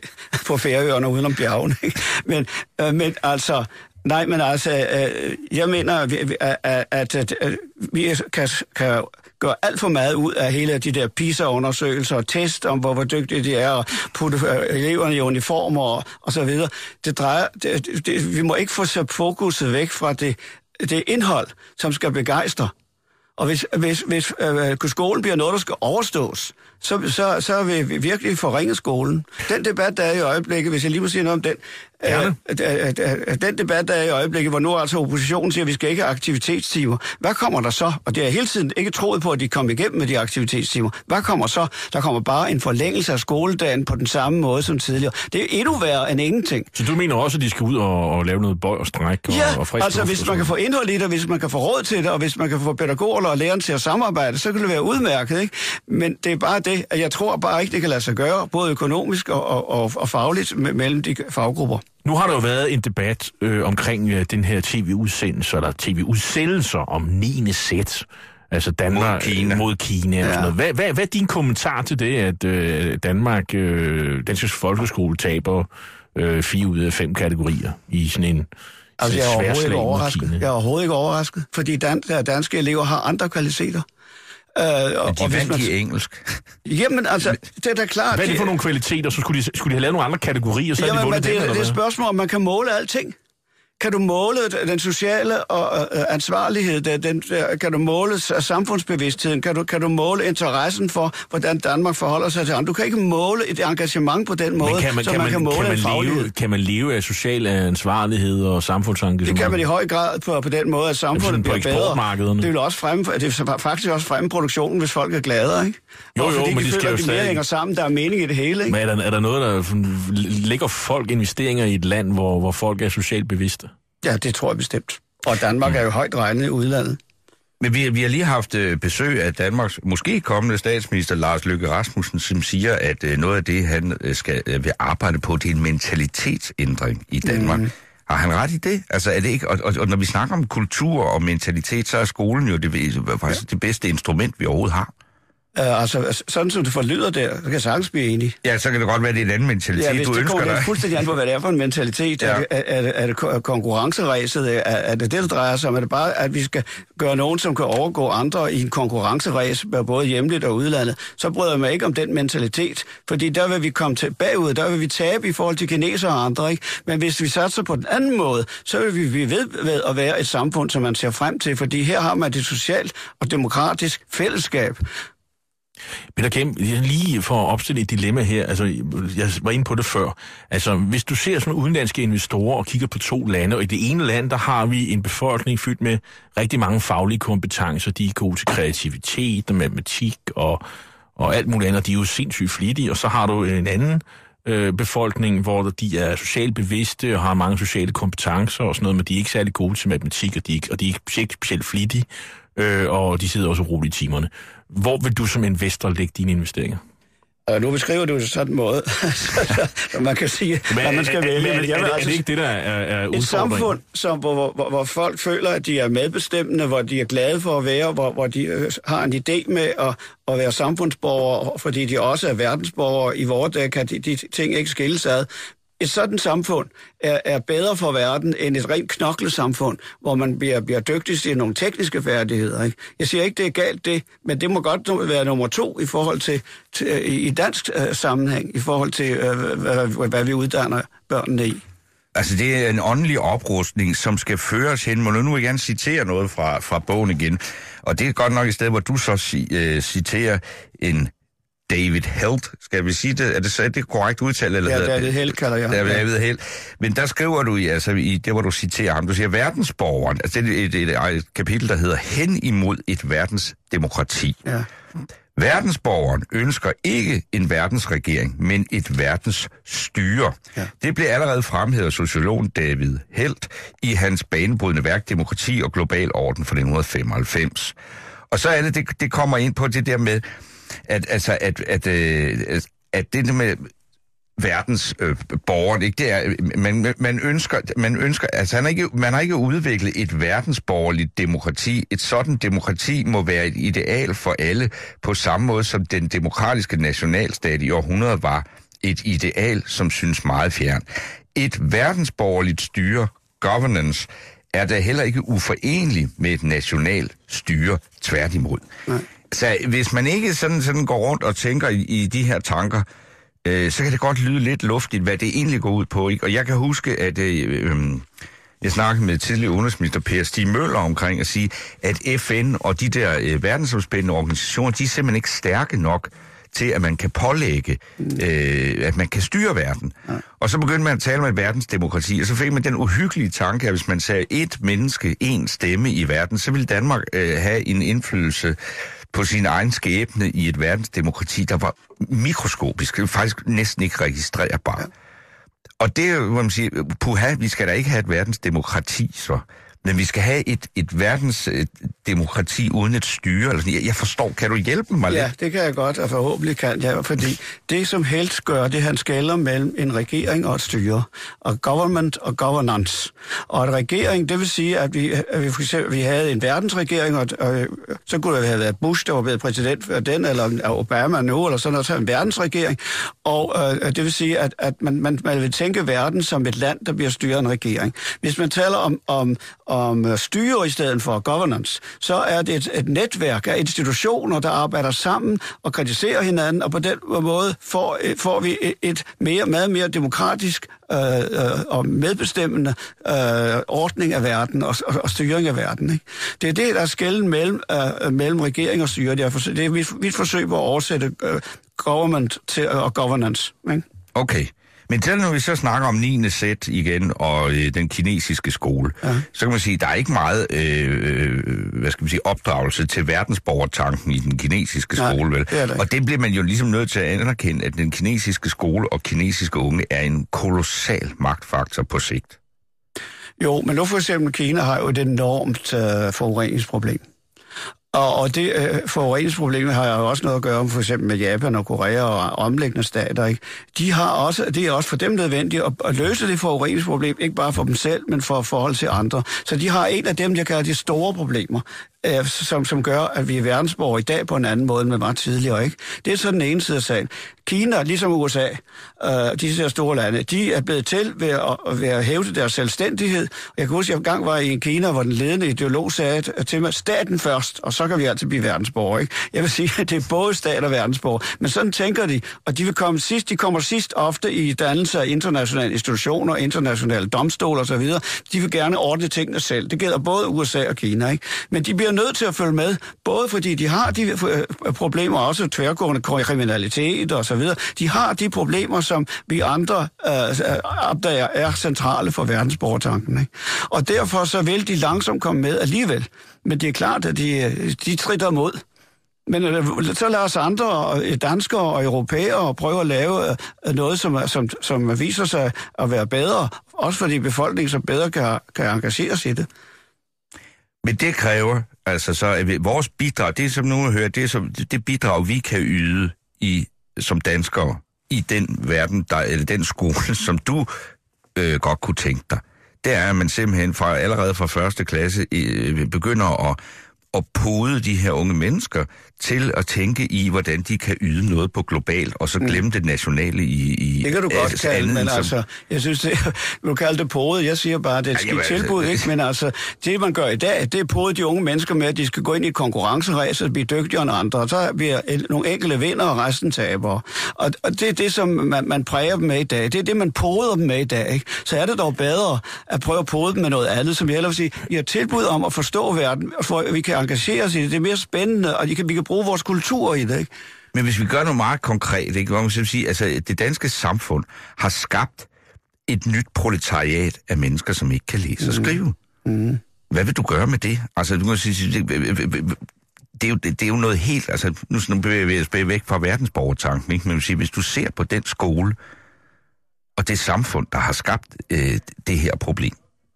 på Færøerne udenom bjergene, ikke? Men, øh, men altså... Nej, men altså, øh, jeg mener, at, at, at, at, at vi kan, kan gøre alt for meget ud af hele de der PISA-undersøgelser og test om, hvor, hvor dygtige de er, og putte eleverne i uniformer og, og så videre. Det drejer, det, det, vi må ikke få sat fokuset væk fra det, det indhold, som skal begejstre. Og hvis, hvis, hvis øh, skolen bliver noget, der skal overstås, så, så, så vil vi virkelig forringe skolen. Den debat, der er i øjeblikket, hvis jeg lige må sige noget om den, øh, øh, øh, den debat, der er i øjeblikket, hvor nu altså oppositionen siger, at vi skal ikke have aktivitetstimer. Hvad kommer der så? Og det er hele tiden ikke troet på, at de kommer igennem med de aktivitetstimer. Hvad kommer så? Der kommer bare en forlængelse af skoledagen på den samme måde som tidligere. Det er endnu værre end ingenting. Så du mener også, at de skal ud og, og lave noget bøj og stræk og, ja, og frisk altså luft, hvis man kan få indhold i det, hvis man kan få råd til det, og hvis man kan få pædagoger og lærerne til at samarbejde, så kan det være udmærket, ikke? Men det er bare det, at jeg tror bare ikke, det kan lade sig gøre, både økonomisk og, og, og, og fagligt me- mellem de faggrupper. Nu har der jo været en debat øh, omkring øh, den her tv-udsendelse, eller tv-udsendelser om niende sæt. Altså Danmark mod Kina, mod Kina og ja. sådan noget. Hvad, hvad, hvad er din kommentar til det, at øh, Danmark, øh, dansk folkeskole, taber øh, fire ud af fem kategorier i sådan en altså, jeg er overhovedet ikke overrasket. Kina? Jeg er overhovedet ikke overrasket, fordi dan- danske elever har andre kvaliteter. Uh, Men og, de og vandt man... i engelsk. Jamen altså, det er da klart... Hvad er det for nogle kvaliteter? Så skulle de, skulle de have lavet nogle andre kategorier, så Jamen, havde de vundet det, den, det, eller det er hvad? et spørgsmål, om man kan måle alting. Kan du måle den sociale og uh, ansvarlighed? Den, den, kan du måle samfundsbevidstheden? Kan du, kan du måle interessen for, hvordan Danmark forholder sig til andre? Du kan ikke måle et engagement på den måde, kan man, så kan man, man kan måle kan man en faglighed. leve, kan man leve af social ansvarlighed og samfundsengagement? Det kan man i høj grad på, på den måde, at samfundet bliver bedre. Det vil også fremme, det vil faktisk også fremme produktionen, hvis folk er gladere, ikke? Jo, og jo, fordi men de de skal føler, jo at de stadig... mere hænger sammen, der er mening i det hele, ikke? Men er der, er der noget, der lægger folk investeringer i et land, hvor, hvor folk er socialt bevidste? Ja, det tror jeg bestemt. Og Danmark er jo højt regnet i udlandet. Men vi, vi har lige haft øh, besøg af Danmarks måske kommende statsminister Lars Løkke Rasmussen, som siger, at øh, noget af det, han øh, skal øh, vil arbejde på, det er en mentalitetsændring i Danmark. Mm. Har han ret i det? Altså er det ikke? Og, og, og når vi snakker om kultur og mentalitet, så er skolen jo det, faktisk ja. det bedste instrument, vi overhovedet har. Uh, altså, sådan som det forlyder der, så kan jeg sagtens blive enig. Ja, så kan det godt være, det er en anden mentalitet, ja, hvis du det ønsker dig. Ja, det er fuldstændig an på, hvad det er for en mentalitet. Ja. Er, det, er, det, er det konkurrenceræset? Er, er det det, der drejer sig om? Er det bare, at vi skal gøre nogen, som kan overgå andre i en konkurrenceræs, både hjemligt og udlandet? Så bryder jeg mig ikke om den mentalitet, fordi der vil vi komme til bagud, der vil vi tabe i forhold til kinesere og andre, ikke? Men hvis vi satser på den anden måde, så vil vi blive ved, ved at være et samfund, som man ser frem til, fordi her har man det socialt og demokratisk fællesskab. Peter Kemp, lige for at opstille et dilemma her, altså jeg var inde på det før, altså hvis du ser sådan udenlandske investorer og kigger på to lande, og i det ene land, der har vi en befolkning fyldt med rigtig mange faglige kompetencer, de er gode til kreativitet og matematik og, og alt muligt andet. De er jo sindssygt flittige, og så har du en anden øh, befolkning, hvor de er socialt bevidste og har mange sociale kompetencer og sådan noget, men de er ikke særlig gode til matematik, og de er ikke, og de er ikke specielt, specielt flittige, øh, og de sidder også roligt i timerne. Hvor vil du som investor lægge dine investeringer? Og nu beskriver du det sådan en måde, så man kan sige, at man skal vælge. Er, er, er, er, er det ikke det, der er, er udfordringen? Et samfund, som, hvor, hvor, hvor folk føler, at de er medbestemmende, hvor de er glade for at være, hvor, hvor de øh, har en idé med at, at være samfundsborgere, fordi de også er verdensborgere. I vores dag kan de, de ting ikke skilles ad. Et sådan samfund er, er bedre for verden end et rent knoklesamfund, hvor man bliver, bliver dygtig til nogle tekniske færdigheder. Ikke? Jeg siger ikke, det er galt det, men det må godt være nummer to i forhold til, til i dansk uh, sammenhæng, i forhold til, uh, hvad, hvad vi uddanner børnene i. Altså, det er en åndelig oprustning, som skal føres hen. Må nu vil jeg gerne citere noget fra, fra bogen igen. Og det er godt nok et sted, hvor du så uh, citerer en David Helt, skal vi sige det? Er det så er det korrekt udtale? Eller ja, David Helt kalder jeg. Ja, David Helt. Men der skriver du, altså i det, hvor du citerer ham, du siger, verdensborgeren, altså det er et, et, et, et kapitel, der hedder Hen imod et verdensdemokrati. Ja. Verdensborgeren ønsker ikke en verdensregering, men et verdensstyre. Ja. Det blev allerede fremhævet af sociologen David Helt i hans banebrydende værk Demokrati og Global Orden fra nitten femoghalvfems. Og så er det, det, det kommer ind på det der med, at, altså, at, at, at, at det der med verdens øh, borgere, ikke, det er, man, man ønsker, man ønsker, altså han har ikke, man har ikke udviklet et verdensborgerligt demokrati. Et sådan demokrati må være et ideal for alle, på samme måde som den demokratiske nationalstat i århundreder var et ideal, som synes meget fjern. Et verdensborgerligt styre, governance, er da heller ikke uforenelig med et nationalt styre, tværtimod. Nej. Så hvis man ikke sådan, sådan går rundt og tænker i, i de her tanker, øh, så kan det godt lyde lidt luftigt, hvad det egentlig går ud på. Ikke? Og jeg kan huske, at øh, øh, jeg snakkede med tidligere udenrigsminister Per Stig Møller omkring at sige, at F N og de der øh, verdensomspændende organisationer, de er simpelthen ikke stærke nok til, at man kan pålægge, øh, at man kan styre verden. Ja. Og så begyndte man at tale med verdensdemokrati, og så fik man den uhyggelige tanke, at hvis man sagde et menneske, en stemme i verden, så ville Danmark øh, have en indflydelse på sin egen skæbne i et verdensdemokrati, der var mikroskopisk, faktisk næsten ikke registrerbar. Ja. Og det, hvor man siger, puha, vi skal da ikke have et verdensdemokrati, så. Men vi skal have et, et verdensdemokrati uden et styre. Eller sådan. Jeg, jeg forstår, kan du hjælpe mig lidt? Ja, det kan jeg godt, og forhåbentlig kan jeg, fordi det, som helst gør, det han skelner mellem en regering og et styre, og government og governance. Og en regering, det vil sige, at vi, at vi for eksempel vi havde en verdensregering, og, og så kunne det have været Bush, der var blevet præsident for den, eller Obama nu, eller sådan noget, så en verdensregering. Og øh, det vil sige, at, at man, man, man vil tænke verden som et land, der bliver styret af en regering. Hvis man taler om, om om styre i stedet for governance, så er det et, et netværk af institutioner, der arbejder sammen og kritiserer hinanden, og på den måde får, får vi et, et mere, meget mere demokratisk øh, øh, og medbestemmende øh, ordning af verden og, og, og styring af verden. Ikke? Det er det, der er skelnen mellem, øh, mellem regering og styre. Det er, det er mit, mit forsøg på at oversætte øh, government til, og governance. Ikke? Okay. Men til når vi så snakker om niende sæt igen, og øh, den kinesiske skole, ja. Så kan man sige, at der er ikke meget øh, hvad skal man sige, opdragelse til verdensborgertanken i den kinesiske Nej, skole. Vel? Det det. Og det bliver man jo ligesom nødt til at anerkende, at den kinesiske skole og kinesiske unge er en kolossal magtfaktor på sigt. Jo, men nu for eksempel Kina har jo et enormt øh, forureningsproblem. Og, og det øh, forureningsproblem har jo også noget at gøre om for eksempel med Japan og Korea og omliggende stater. Ikke? De har også, det er også for dem nødvendigt at, at løse det forureningsproblem, ikke bare for dem selv, men for forhold til andre. Så de har en af dem, jeg kalder de store problemer, øh, som, som gør, at vi er verdensborgere i dag på en anden måde, end vi var tidligere. Ikke? Det er så den ene side af sagen. Kina, ligesom U S A, øh, disse her store lande, de er blevet til ved at, ved at hævde deres selvstændighed. Jeg kan huske, at jeg engang var i en Kina, hvor den ledende ideolog sagde til mig, staten først, og så kan vi altid blive verdensborgere. Ikke? Jeg vil sige, at det er både stat og verdensborgere. Men sådan tænker de, og de vil komme sidst, de kommer sidst ofte i dannelse af internationale institutioner, internationale domstole osv. De vil gerne ordne tingene selv. Det gælder både U S A og Kina. Ikke? Men de bliver nødt til at følge med, både fordi de har de problemer, også tværgående kriminalitet og så videre. De har de problemer, som vi andre øh, opdager er centrale for verdensborgertanken. Ikke? Og derfor så vil de langsomt komme med alligevel. Men det er klart, at de, de stritter mod. Men så lad os andre danskere og europæere prøve at lave noget, som, som, som viser sig at være bedre, også fordi befolkningen så bedre kan, kan engagere sig i det. Men det kræver, altså så, at vores bidrag, det som nogen hører, det er som, det bidrag, vi kan yde i, som danskere i den verden, der, eller den skole, som du øh, godt kunne tænke dig, det er, at man simpelthen fra, allerede fra første klasse øh, begynder at og pode de her unge mennesker til at tænke i, hvordan de kan yde noget på globalt, og så glemme mm. det nationale i... i det kan du godt kalde, anden, men som... altså, jeg synes, det, du kalder det pode, jeg siger bare, det er et skidt tilbud, altså... ikke? Men altså, det man gør i dag, det er pode de unge mennesker med, at de skal gå ind i et konkurrenceræs og blive dygtigere end andre, og så bliver nogle enkelte vinder, og resten taber. Og, og det er det, som man, man præger dem med i dag. Det er det, man poder dem med i dag, ikke? Så er det dog bedre at prøve at pode dem med noget andet, som jeg ellers vil sige, I har tilbud om at forstå verden, for vi kan engagere os i det. Det er mere spændende, og de kan, vi kan bruge vores kultur i det, ikke? Men hvis vi gør noget meget konkret, ikke? Hvor man skal sige, altså det danske samfund har skabt et nyt proletariat af mennesker, som ikke kan læse og skrive. Mm. Hvad vil du gøre med det? Altså, du kan sige, det, det, er jo, det, det er jo noget helt, altså nu, nu bevæger vi os væk fra verdensborgertanken, ikke? Men sige, hvis du ser på den skole og det samfund, der har skabt øh, det her problem,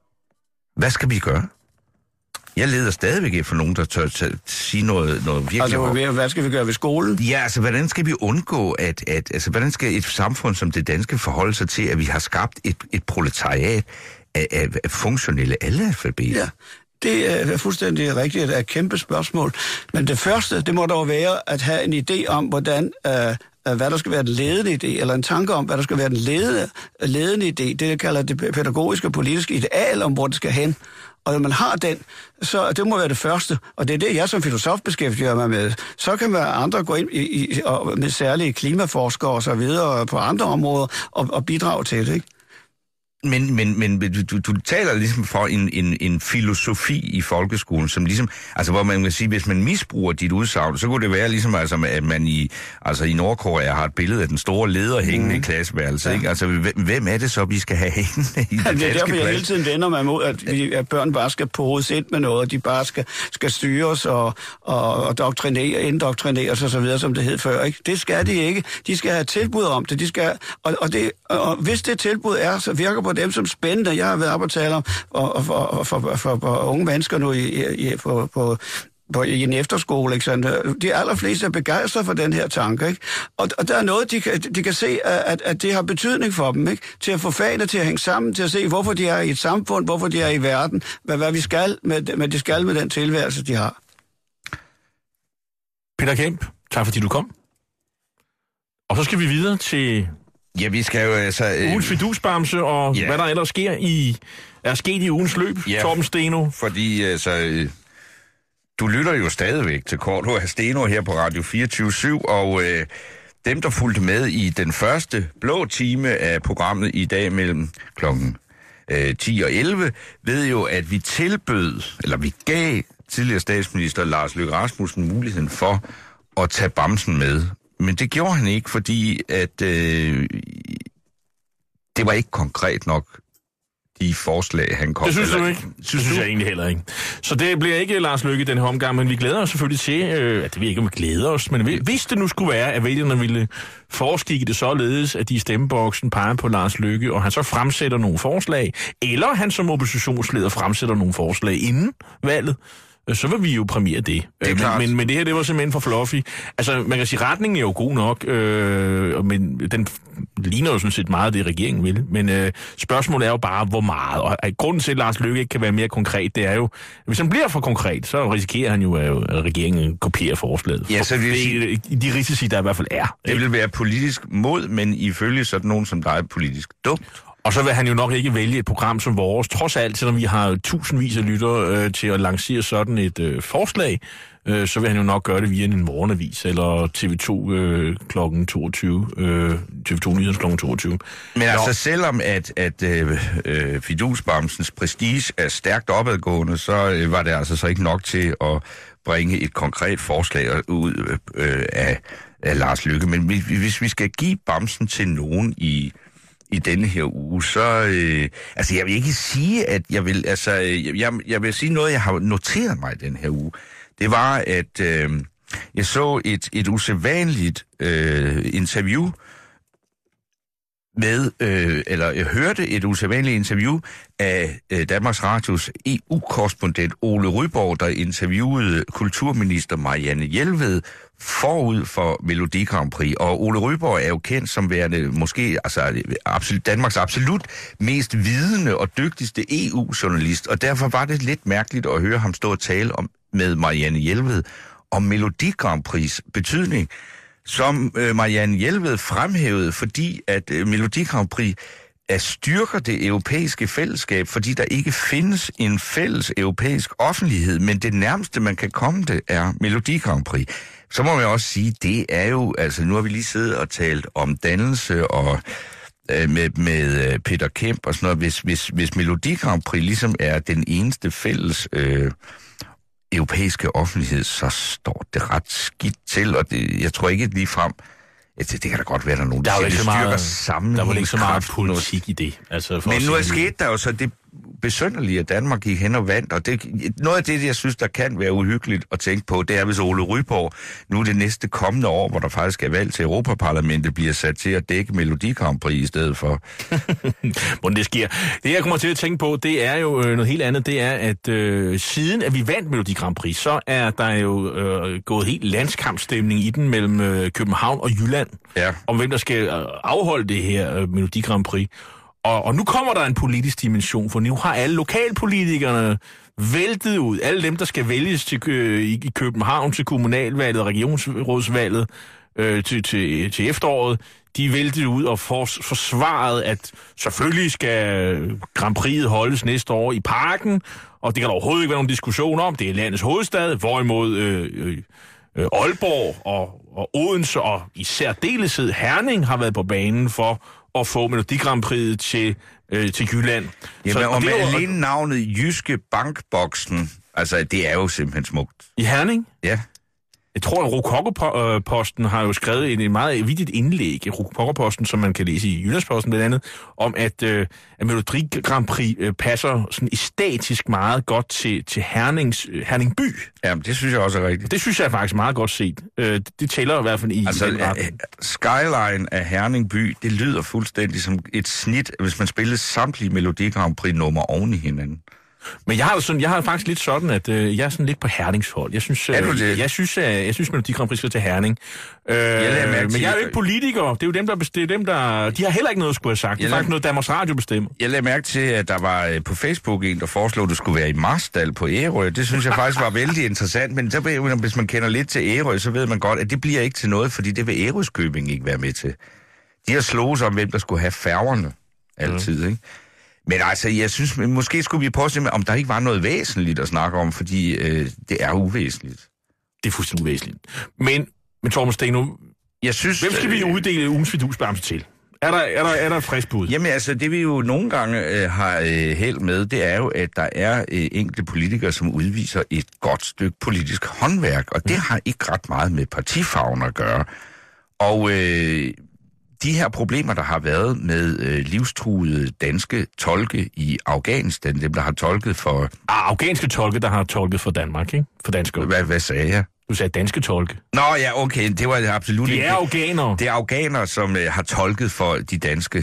hvad skal vi gøre? Jeg leder stadigvæk efter nogen, der tør t- sige noget, noget virkelig... Altså, hvad skal vi gøre ved skolen? Ja, altså, hvordan skal vi undgå, at... at altså, hvordan skal et samfund som det danske forholde sig til, at vi har skabt et, et proletariat af, af, af funktionelle analfabeter? Ja, det er fuldstændig rigtigt. Det er et kæmpe spørgsmål. Men det første, det må dog være at have en idé om, hvordan... Uh, hvad der skal være den ledende idé, eller en tanke om, hvad der skal være den ledende, ledende idé. Det, der kalder det pædagogiske og politiske ideal om, hvor det skal hen. Og når man har den, så det må være det første. Og det er det, jeg som filosof beskæftiger mig med. Så kan man andre gå ind i, i, og med særlige klimaforskere og så videre på andre områder og, og bidrage til det, ikke? Men, men, men du, du taler ligesom for en, en, en filosofi i folkeskolen, som ligesom, altså hvor man kan sige, hvis man misbruger dit udsagn, så kunne det være ligesom, altså, at man i, altså i Nordkorea har et billede af den store leder hængende mm. i klasseværelset, ja. Ikke? Altså, hvem er det så, vi skal have hængende i det danske Det er derfor, jeg hele tiden vender mig mod, at, vi, at børn bare skal podes ind med noget, de bare skal, skal styres og, og, og doktrinere, indoktrineres og så videre, som det hed før, ikke? Det skal de ikke. De skal have tilbud om det, de skal, og, og, det, og hvis det tilbud er, så virker på dem som spændende. Jeg har været op og tale om for, for, for, for, for unge mennesker nu i, i, på, på, på, i en efterskole. Ikke sådan? De allerfleste er begejstrede for den her tanke. Ikke? Og, og der er noget, de kan, de kan se, at, at det har betydning for dem. Ikke? Til at få fagene til at hænge sammen, til at se, hvorfor de er i et samfund, hvorfor de er i verden, hvad, hvad vi skal med, med, de skal med den tilværelse, de har. Peter Kemp, tak fordi du kom. Og så skal vi videre til... Ja, vi skal jo altså... Øh... Ugens fidusbamse, og ja. Hvad der ellers sker i... er sket i ugens løb, ja, Torben Steno. Fordi altså... Øh... Du lytter jo stadigvæk til Korto af Steno her på Radio fireogtyve syv, og øh, dem, der fulgte med i den første blå time af programmet i dag mellem klokken øh, ti og elleve, ved jo, at vi tilbød, eller vi gav tidligere statsminister Lars Løkke Rasmussen muligheden for at tage bamsen med. Men det gjorde han ikke, fordi at øh, det var ikke konkret nok, de forslag, han kom. Det synes eller, du ikke? Det synes jeg egentlig heller ikke. Så det bliver ikke Lars Løkke den her omgang, men vi glæder os selvfølgelig til, øh, at det ved ikke, om vi glæder os, men hvis det nu skulle være, at vælgerne ville forskikke det således, at de i stemmeboksen peger på Lars Løkke, og han så fremsætter nogle forslag, eller han som oppositionsleder fremsætter nogle forslag inden valget, så vil vi jo premiere det. Det men, men, men det her, det var simpelthen for fluffy. Altså, man kan sige, retningen er jo god nok, øh, men den ligner jo sådan set meget det, regeringen vil. Men øh, spørgsmålet er jo bare, hvor meget. Og grunden til, at Lars Løkke ikke kan være mere konkret, det er jo, hvis han bliver for konkret, så risikerer han jo, at regeringen kopierer forslaget. Ja, så vil det, de, de risici, der i hvert fald er. Det vil være politisk mod, men ifølge sådan nogen som dig er politisk dumt. Og så vil han jo nok ikke vælge et program som vores, trods alt, selvom vi har tusindvis af lyttere øh, til at lancere sådan et øh, forslag, øh, så vil han jo nok gøre det via en morgenavis, eller T V to øh, klokken toogtyve, øh, T V to Nyhedens klokken toogtyve. Men Nå. altså selvom at, at øh, øh, fidusbamsens prestige er stærkt opadgående, så øh, var det altså så ikke nok til at bringe et konkret forslag ud øh, af, af Lars Løkke. Men hvis vi skal give bamsen til nogen i... i denne her uge, så... Øh, altså, jeg vil ikke sige, at jeg vil... Altså, jeg, jeg vil sige noget, jeg har noteret mig den her uge. Det var, at øh, Jeg så et, et usædvanligt øh, interview med, øh, eller jeg hørte et usædvanligt interview af øh, Danmarks Radios E U-korrespondent Ole Ryborg, der interviewede kulturminister Marianne Jelved forud for Melodi Grand Prix. Og Ole Ryborg er jo kendt som værende måske altså, absolut, Danmarks absolut mest vidende og dygtigste E U-journalist, og derfor var det lidt mærkeligt at høre ham stå og tale om, med Marianne Jelved om Melodi Grand Prix' betydning, som øh, Marianne Jelved fremhævede, fordi at øh, Melodi Grand Prix er styrker det europæiske fællesskab, fordi der ikke findes en fælles europæisk offentlighed, men det nærmeste, man kan komme det, er Melodi Grand Prix. Så må man også sige, det er jo, altså nu har vi lige siddet og talt om dannelse og øh, med, med Peter Kemp og sådan noget. Hvis, hvis, hvis Melodi Grand Prix ligesom er den eneste fælles øh, europæiske offentlighed, så står det ret skidt til, og det, jeg tror ikke lige frem, det, det kan da godt være, der er nogen, der, der styrker meget, sammen. Der var ikke så meget politik i det. Altså men nu er sket der jo så det besynderlige, at Danmark gik hen og vandt, og det, noget af det, jeg synes, der kan være uhyggeligt at tænke på, det er, hvis Ole Ryborg nu det næste kommende år, hvor der faktisk er valg til Europaparlamentet, bliver sat til at dække Melodi Grand Prix i stedet for. Hvordan det sker. Det, jeg kommer til at tænke på, det er jo øh, noget helt andet. Det er, at øh, siden at vi vandt Melodi Grand Prix, så er der jo øh, gået helt landskampstemning i den mellem øh, København og Jylland, ja. om hvem der skal øh, afholde det her øh, Melodi Grand Prix. Og, og nu kommer der en politisk dimension, for nu har alle lokalpolitikerne væltet ud. Alle dem, der skal vælges til, øh, i København til kommunalvalget og regionsrådsvalget øh, til, til, til efteråret, de væltede ud og for, forsvaret, at selvfølgelig skal Grand Prix'et holdes næste år i Parken, og det kan der overhovedet ikke være nogen diskussion om. Det er landets hovedstad, hvorimod øh, øh, øh, Aalborg og, og Odense og i særdeleshed Herning har været på banen for at få Melodi Grand Prix'et til, øh, til Jylland. Jamen, så, og, og med var, alene navnet Jyske Bankboksen, altså det er jo simpelthen smukt. I Herning? Ja. Jeg tror, at Rokokoposten har jo skrevet en, en meget vigtigt indlæg i Rokokoposten, som man kan læse i Jyllandsposten blandt andet, om at, øh, at Melodi Grand Prix øh, passer sådan æstetisk meget godt til, til Hernings, øh, Herning by. Jamen, det synes jeg også er rigtigt. Det synes jeg faktisk meget godt set. Øh, det, det tæller i hvert fald i, altså, i den retning. Skyline af Herning by, det lyder fuldstændig som et snit, hvis man spillede samtlige Melodi Grand Prix-nummer oven i hinanden. Men jeg har jo sådan, jeg har faktisk lidt sådan, at øh, jeg er sådan lidt på Herningshold. Jeg synes, øh, er du det? Jeg synes, øh, jeg synes, Melodi Grand Prix skal til Herning. Øh, jeg men jeg er jo ikke politiker. Det er jo dem, der bestemmer. Dem, der, de har heller ikke noget at skulle have sagt. Det er faktisk noget, Danmarks Radio bestemmer. Jeg lagde mærke til, at der var øh, på Facebook en, der foreslog, at du skulle være i Marstal på Ærø. Det synes jeg faktisk var vældig interessant. Men så, hvis man kender lidt til Ærø, så ved man godt, at det bliver ikke til noget, fordi det vil Ærøskøbing ikke være med til. De har slået sig om, hvem der skulle have færgerne altid, mm. ikke? Men altså, jeg synes, måske skulle vi prøve at se, om der ikke var noget væsentligt at snakke om, fordi øh, det er uvæsentligt. Det er fuldstændig uvæsentligt. Men, men Thomas Steno, jeg synes, hvem skal vi uddele ugens fidusbamse til? Er der, er, der, er der et frisk bud? Jamen altså, det vi jo nogle gange øh, har øh, held med, det er jo, at der er øh, enkelte politikere, som udviser et godt stykke politisk håndværk, og det mm. har ikke ret meget med partifarven at gøre. Og øh, de her problemer, der har været med øh, livstruede danske tolke i Afghanistan, dem der har tolket for... Ah, afghanske tolke, der har tolket for Danmark, ikke? For danskere. Hvad, hvad sagde jeg? Du sagde danske tolke. Nå ja, okay, det var absolut de ikke... De er afghanere. Det er afghanere, som øh, har tolket for de danske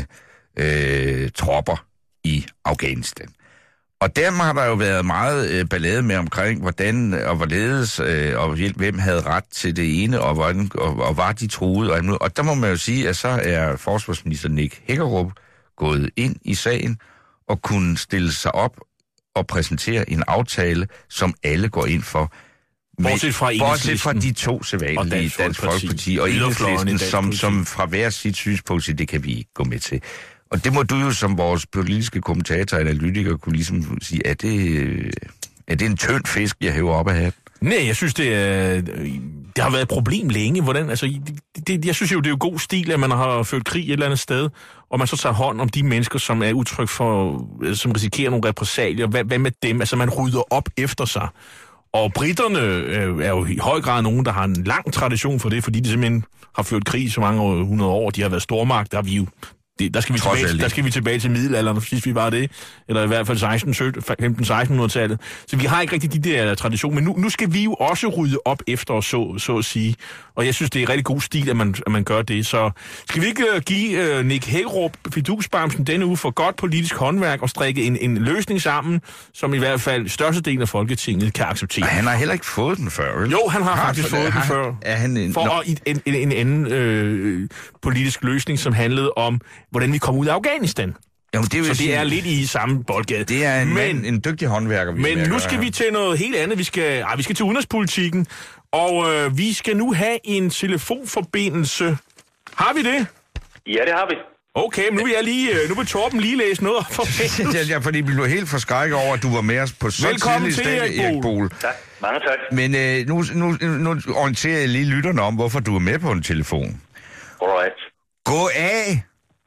øh, tropper i Afghanistan. Og dem har der jo været meget øh, ballade med omkring, hvordan og hvorledes øh, og hvem havde ret til det ene, og, hvordan, og, og var de truet. Og, og der må man jo sige, at så er forsvarsminister Nick Hækkerup gået ind i sagen og kunne stille sig op og præsentere en aftale, som alle går ind for. Bortset fra, bortset fra de to sædvanlige i Dansk Folkeparti og Enhedslisten, som, som fra hver sit synspunkt siger, det kan vi ikke gå med til. Og det må du jo som vores politiske kommentator og analytiker kunne ligesom sige, er det, er det en tynd fisk, jeg hæver op af hatten? Nej, jeg synes, det, er, det har været et problem længe. Hvordan, altså, det, jeg synes jo, det er jo god stil, at man har ført krig et eller andet sted, og man så tager hånd om de mennesker, som er udtryk for, som risikerer nogle repressalier. Hvad, hvad med dem? Altså, man rydder op efter sig. Og britterne øh, er jo i høj grad nogen, der har en lang tradition for det, fordi de simpelthen har ført krig i så mange hundrede år. De har været stormagt, der har vi jo Det, der, skal vi tilbage, der skal vi tilbage til middelalderen, sidst vi var det. Eller i hvert fald femten sekstenhundredetallet. Så vi har ikke rigtig de der traditioner. Men nu, nu skal vi jo også rydde op efter os, så, så at sige. Og jeg synes, det er rigtig god stil, at man, at man gør det. Så skal vi ikke uh, give uh, Nick Hækkerup fidusbamsen denne uge for godt politisk håndværk og strikke en, en løsning sammen, som i hvert fald størstedelen af Folketinget kan acceptere. Og han har heller ikke fået den før, vel? Jo, han har, har faktisk fået den før. Er han en, for en, en, en, en anden øh, politisk løsning, som handlede om, hvordan vi kommer ud af Afghanistan. Jamen, det så sige, det er lidt i samme boldgade. Det er en, men, mand, en dygtig håndværker. Vi men nu skal vi til noget helt andet. Vi skal, ej, vi skal til udenrigspolitikken, og øh, vi skal nu have en telefonforbindelse. Har vi det? Ja, det har vi. Okay, men nu vil jeg lige, nu vil Torben lige læse noget op for ja, ja, fordi vi blev helt forskrækket over, at du var med os på så Velkommen tidlig til, Erik Boel. Tak, mange tak. Men øh, nu, nu, nu orienterer jeg lige lytterne om, hvorfor du er med på en telefon. Alright. Gå af!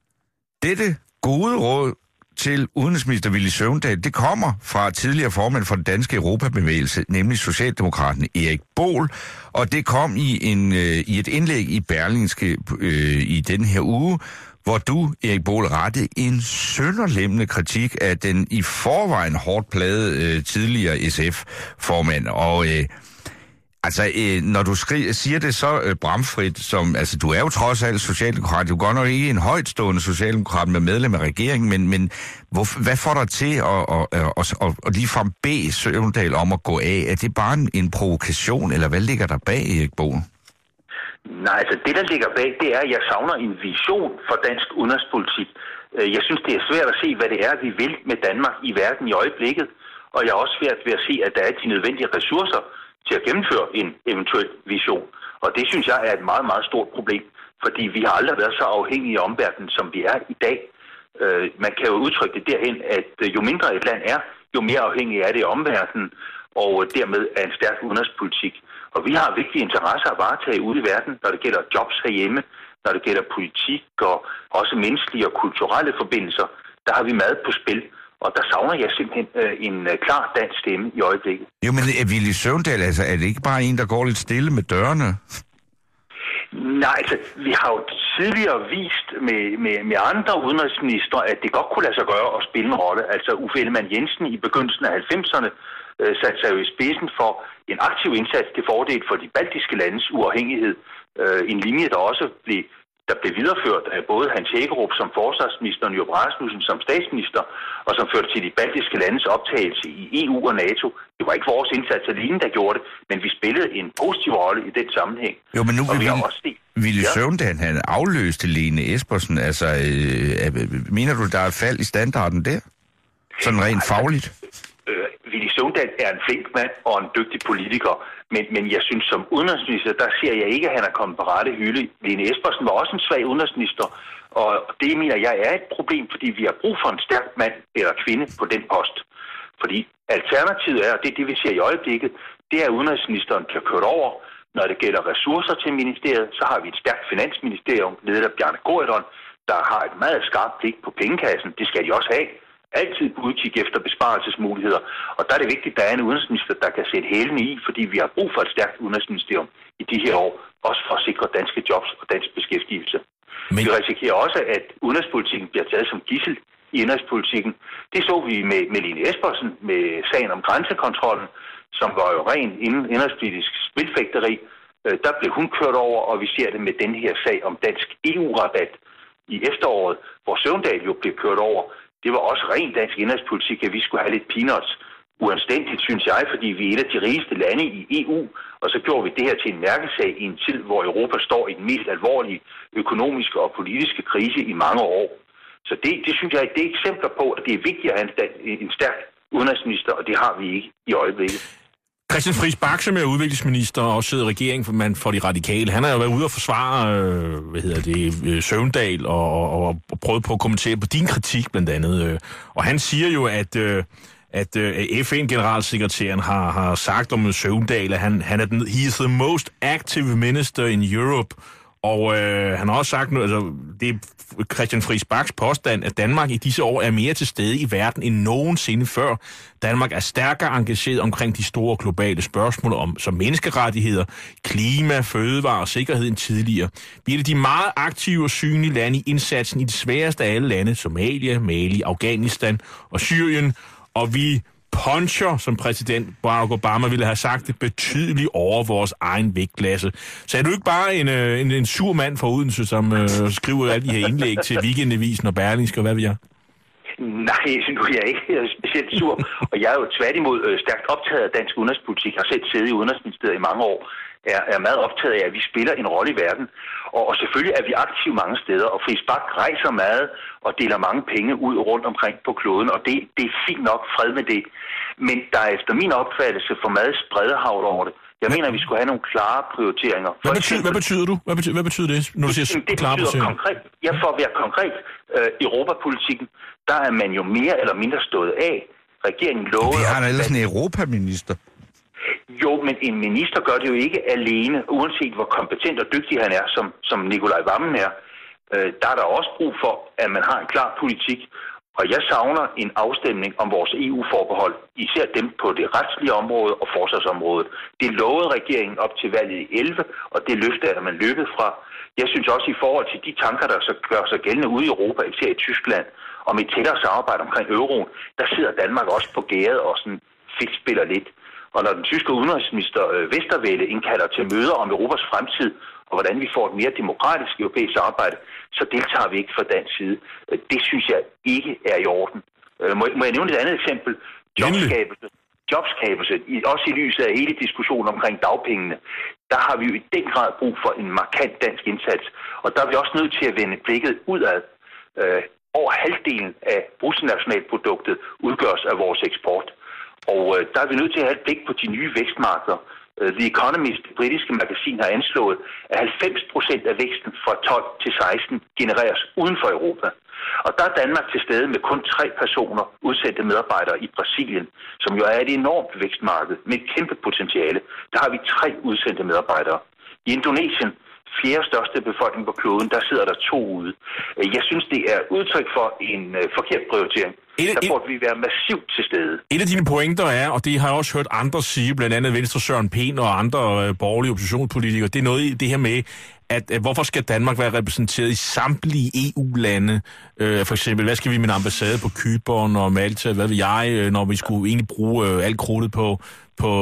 Dette gode råd til udenrigsminister Villy Søvndal, det kommer fra tidligere formand for den danske Europabevægelse, nemlig Socialdemokraten Erik Boel, og det kom i, en, øh, i et indlæg i Berlingske øh, i den her uge, hvor du, Erik Boel, rettede en sønderlemmende kritik af den i forvejen hårdt plagede øh, tidligere S F-formand. Og øh, altså, øh, når du skri- siger det så øh, bramfrit, som, altså, du er jo trods alt socialdemokrat, du er godt nok ikke en højtstående socialdemokrat med medlem af regeringen, men, men hvor, hvad får dig til at, at, at, at, at, at ligefrem bede Søvndal om at gå af? Er det bare en, en provokation, eller hvad ligger der bag, Erik Boel? Nej, altså det, der ligger bag, det er, at jeg savner en vision for dansk udenrigspolitik. Jeg synes, det er svært at se, hvad det er, vi vil med Danmark i verden i øjeblikket. Og jeg er også svært ved at se, at der er de nødvendige ressourcer til at gennemføre en eventuel vision. Og det synes jeg er et meget, meget stort problem, fordi vi har aldrig været så afhængige af omverdenen, som vi er i dag. Man kan jo udtrykke det derhen, at jo mindre et land er, jo mere afhængig er det af omverdenen, og dermed er en stærk udenrigspolitik. Og vi har vigtige interesser at varetage ude i verden, når det gælder jobs herhjemme, når det gælder politik og også menneskelige og kulturelle forbindelser. Der har vi meget på spil, og der savner jeg simpelthen øh, en øh, klar dansk stemme i øjeblikket. Jo, men er Villy Søvndal, altså, er det ikke bare en, der går lidt stille med dørene? Nej, altså, vi har jo tidligere vist med, med, med andre udenrigsministre, at det godt kunne lade sig gøre at spille en rolle. Altså, Uffe Ellemann-Jensen i begyndelsen af halvfemserne øh, satte sig jo i spidsen for en aktiv indsats til fordel for de baltiske landes uafhængighed. Øh, en linje, der også blev, der blev videreført af både Hans Hækkerup som forsvarsminister og Nyrup Rasmussen som statsminister, og som førte til de baltiske landes optagelse i E U og NATO. Det var ikke vores indsats alene, der gjorde det, men vi spillede en positiv rolle i den sammenhæng. Jo, men nu og vil vi vi... har også set... Villy ja. Søvndal, han afløste Lene Espersen. Altså, øh, mener du, der er fald i standarden der? Sådan rent altså, fagligt? Øh, Villy Søvndal er en flink mand og en dygtig politiker, men, men jeg synes, som udenrigsminister, der ser jeg ikke, at han er kommet på rette hylde. Lene Espersen var også en svag udenrigsminister, og det mener jeg er et problem, fordi vi har brug for en stærk mand eller kvinde på den post. Fordi alternativet er, og det er det, vi ser i øjeblikket, det er, at udenrigsministeren kan køre over. Når det gælder ressourcer til ministeriet, så har vi et stærkt finansministerium, ledet af Bjarne Corydon, der har et meget skarpt blik på pengekassen. Det skal de også have. Altid på udkig efter besparelsesmuligheder. Og der er det vigtigt, at der er en udenrigsminister, der kan sætte hælene i, fordi vi har brug for et stærkt udenrigsministerium i de her år, også for at sikre danske jobs og dansk beskæftigelse. Men... Vi risikerer også, at udenrigspolitikken bliver taget som gidsel i indrigspolitikken. Det så vi med, med Lene Espersen, med sagen om grænsekontrollen, som var jo ren indrigspolitisk spilfægteri. Der blev hun kørt over, og vi ser det med den her sag om dansk E U-rabat i efteråret, hvor Søvndal jo blev kørt over. Det var også ren dansk indrigspolitik, at vi skulle have lidt peanuts. Uanstændigt, synes jeg, fordi vi er et af de rigeste lande i E U, og så gjorde vi det her til en mærkesag i en tid, hvor Europa står i den mest alvorlige økonomiske og politiske krise i mange år. Så det, det synes jeg, det er eksempler på, at det er vigtigt at have en, en stærk udenrigsminister, og det har vi ikke i øjeblikket. Christian Friis Bach, som er udviklingsminister og sidder i regeringen for, man, for de radikale, han har jo været ude og forsvare øh, hvad hedder det, Søvndal og, og, og prøvet på at kommentere på din kritik blandt andet. Øh. Og han siger jo, at, øh, at øh, F N-generalsekretæren har, har sagt om Søvndal, at han, han er den, he is the most active minister in Europe. Og øh, han har også sagt noget, altså det er Christian Friis Bachs påstand, at Danmark i disse år er mere til stede i verden end nogensinde før. Danmark er stærkere engageret omkring de store globale spørgsmål om som menneskerettigheder, klima, fødevare og sikkerhed end tidligere. Vi er de meget aktive og synlige lande i indsatsen i det sværeste af alle lande, Somalia, Mali, Afghanistan og Syrien, og vi puncher, som præsident Barack Obama ville have sagt det, betydeligt over vores egen vægtklasse. Så er du ikke bare en, en, en sur mand fra Odense, som øh, skriver alle de her indlæg til Weekendavisen og Berlingske og hvad ved jeg? Nej, nu er jeg ikke specielt sur, og jeg er jo tværtimod øh, stærkt optaget af dansk udenrigspolitik. Jeg har selv siddet i Udenrigsministeriet i mange år, er, er meget optaget af, at vi spiller en rolle i verden. Og, og selvfølgelig er vi aktive mange steder, og Friis Bach rejser meget og deler mange penge ud rundt omkring på kloden, og det, det er fint nok, fred med det. Men der er efter min opfattelse for meget spredehavl over det. Jeg mener, at vi skulle have nogle klare prioriteringer. Hvad betyder, eksempel, hvad betyder du? Hvad betyder, hvad betyder det, når du siger det klare betyder konkret, ja, for at være konkret, øh, Europapolitikken, der er man jo mere eller mindre stået af. Regeringen lovede... Vi har da ellers en europaminister. Jo, men en minister gør det jo ikke alene, uanset hvor kompetent og dygtig han er, som, som Nikolaj Wammen er. Øh, der er der også brug for, at man har en klar politik. Og jeg savner en afstemning om vores E U-forbehold, især dem på det retslige område og forsvarsområdet. Det lovede regeringen op til valget i elleve, og det løfte er man løbet fra. Jeg synes også i forhold til de tanker, der så gør sig gældende ude i Europa, især i Tyskland, om et tættere samarbejde omkring euroen, der sidder Danmark også på gæret og sådan fedt spiller lidt. Og når den tyske udenrigsminister Westerwelle indkalder til møder om Europas fremtid, og hvordan vi får et mere demokratisk europæisk samarbejde, så deltager vi ikke fra dansk side. Det synes jeg ikke er i orden. Må jeg, må jeg nævne et andet eksempel? Jobskabelse. Jobskabelse, også i lyset af hele diskussionen omkring dagpengene. Der har vi jo i den grad brug for en markant dansk indsats. Og der er vi også nødt til at vende blikket udad. Øh, over halvdelen af bruttonationalproduktet udgøres af vores eksport. Og øh, der er vi nødt til at have et blik på de nye vækstmarkeder. The Economist, det britiske magasin, har anslået, at halvfems procent af væksten fra tolv til seksten genereres uden for Europa. Og der er Danmark til stede med kun tre personer udsendte medarbejdere i Brasilien, som jo er et enormt vækstmarked med et kæmpe potentiale. Der har vi tre udsendte medarbejdere. I Indonesien, fjerde største befolkning på kloden, der sidder der to ude. Jeg synes, det er udtryk for en uh, forkert prioritering. Der burde vi være massivt til stede. Et af dine pointer er, og det har jeg også hørt andre sige, blandt andet Venstre Søren Pind og andre uh, borgerlige oppositionspolitikere, det er noget i det her med, at uh, hvorfor skal Danmark være repræsenteret i samtlige E U-lande? Uh, for eksempel, hvad skal vi med en ambassade på Cypern og Malta, hvad ved jeg, uh, når vi skulle egentlig bruge uh, alt krudtet på på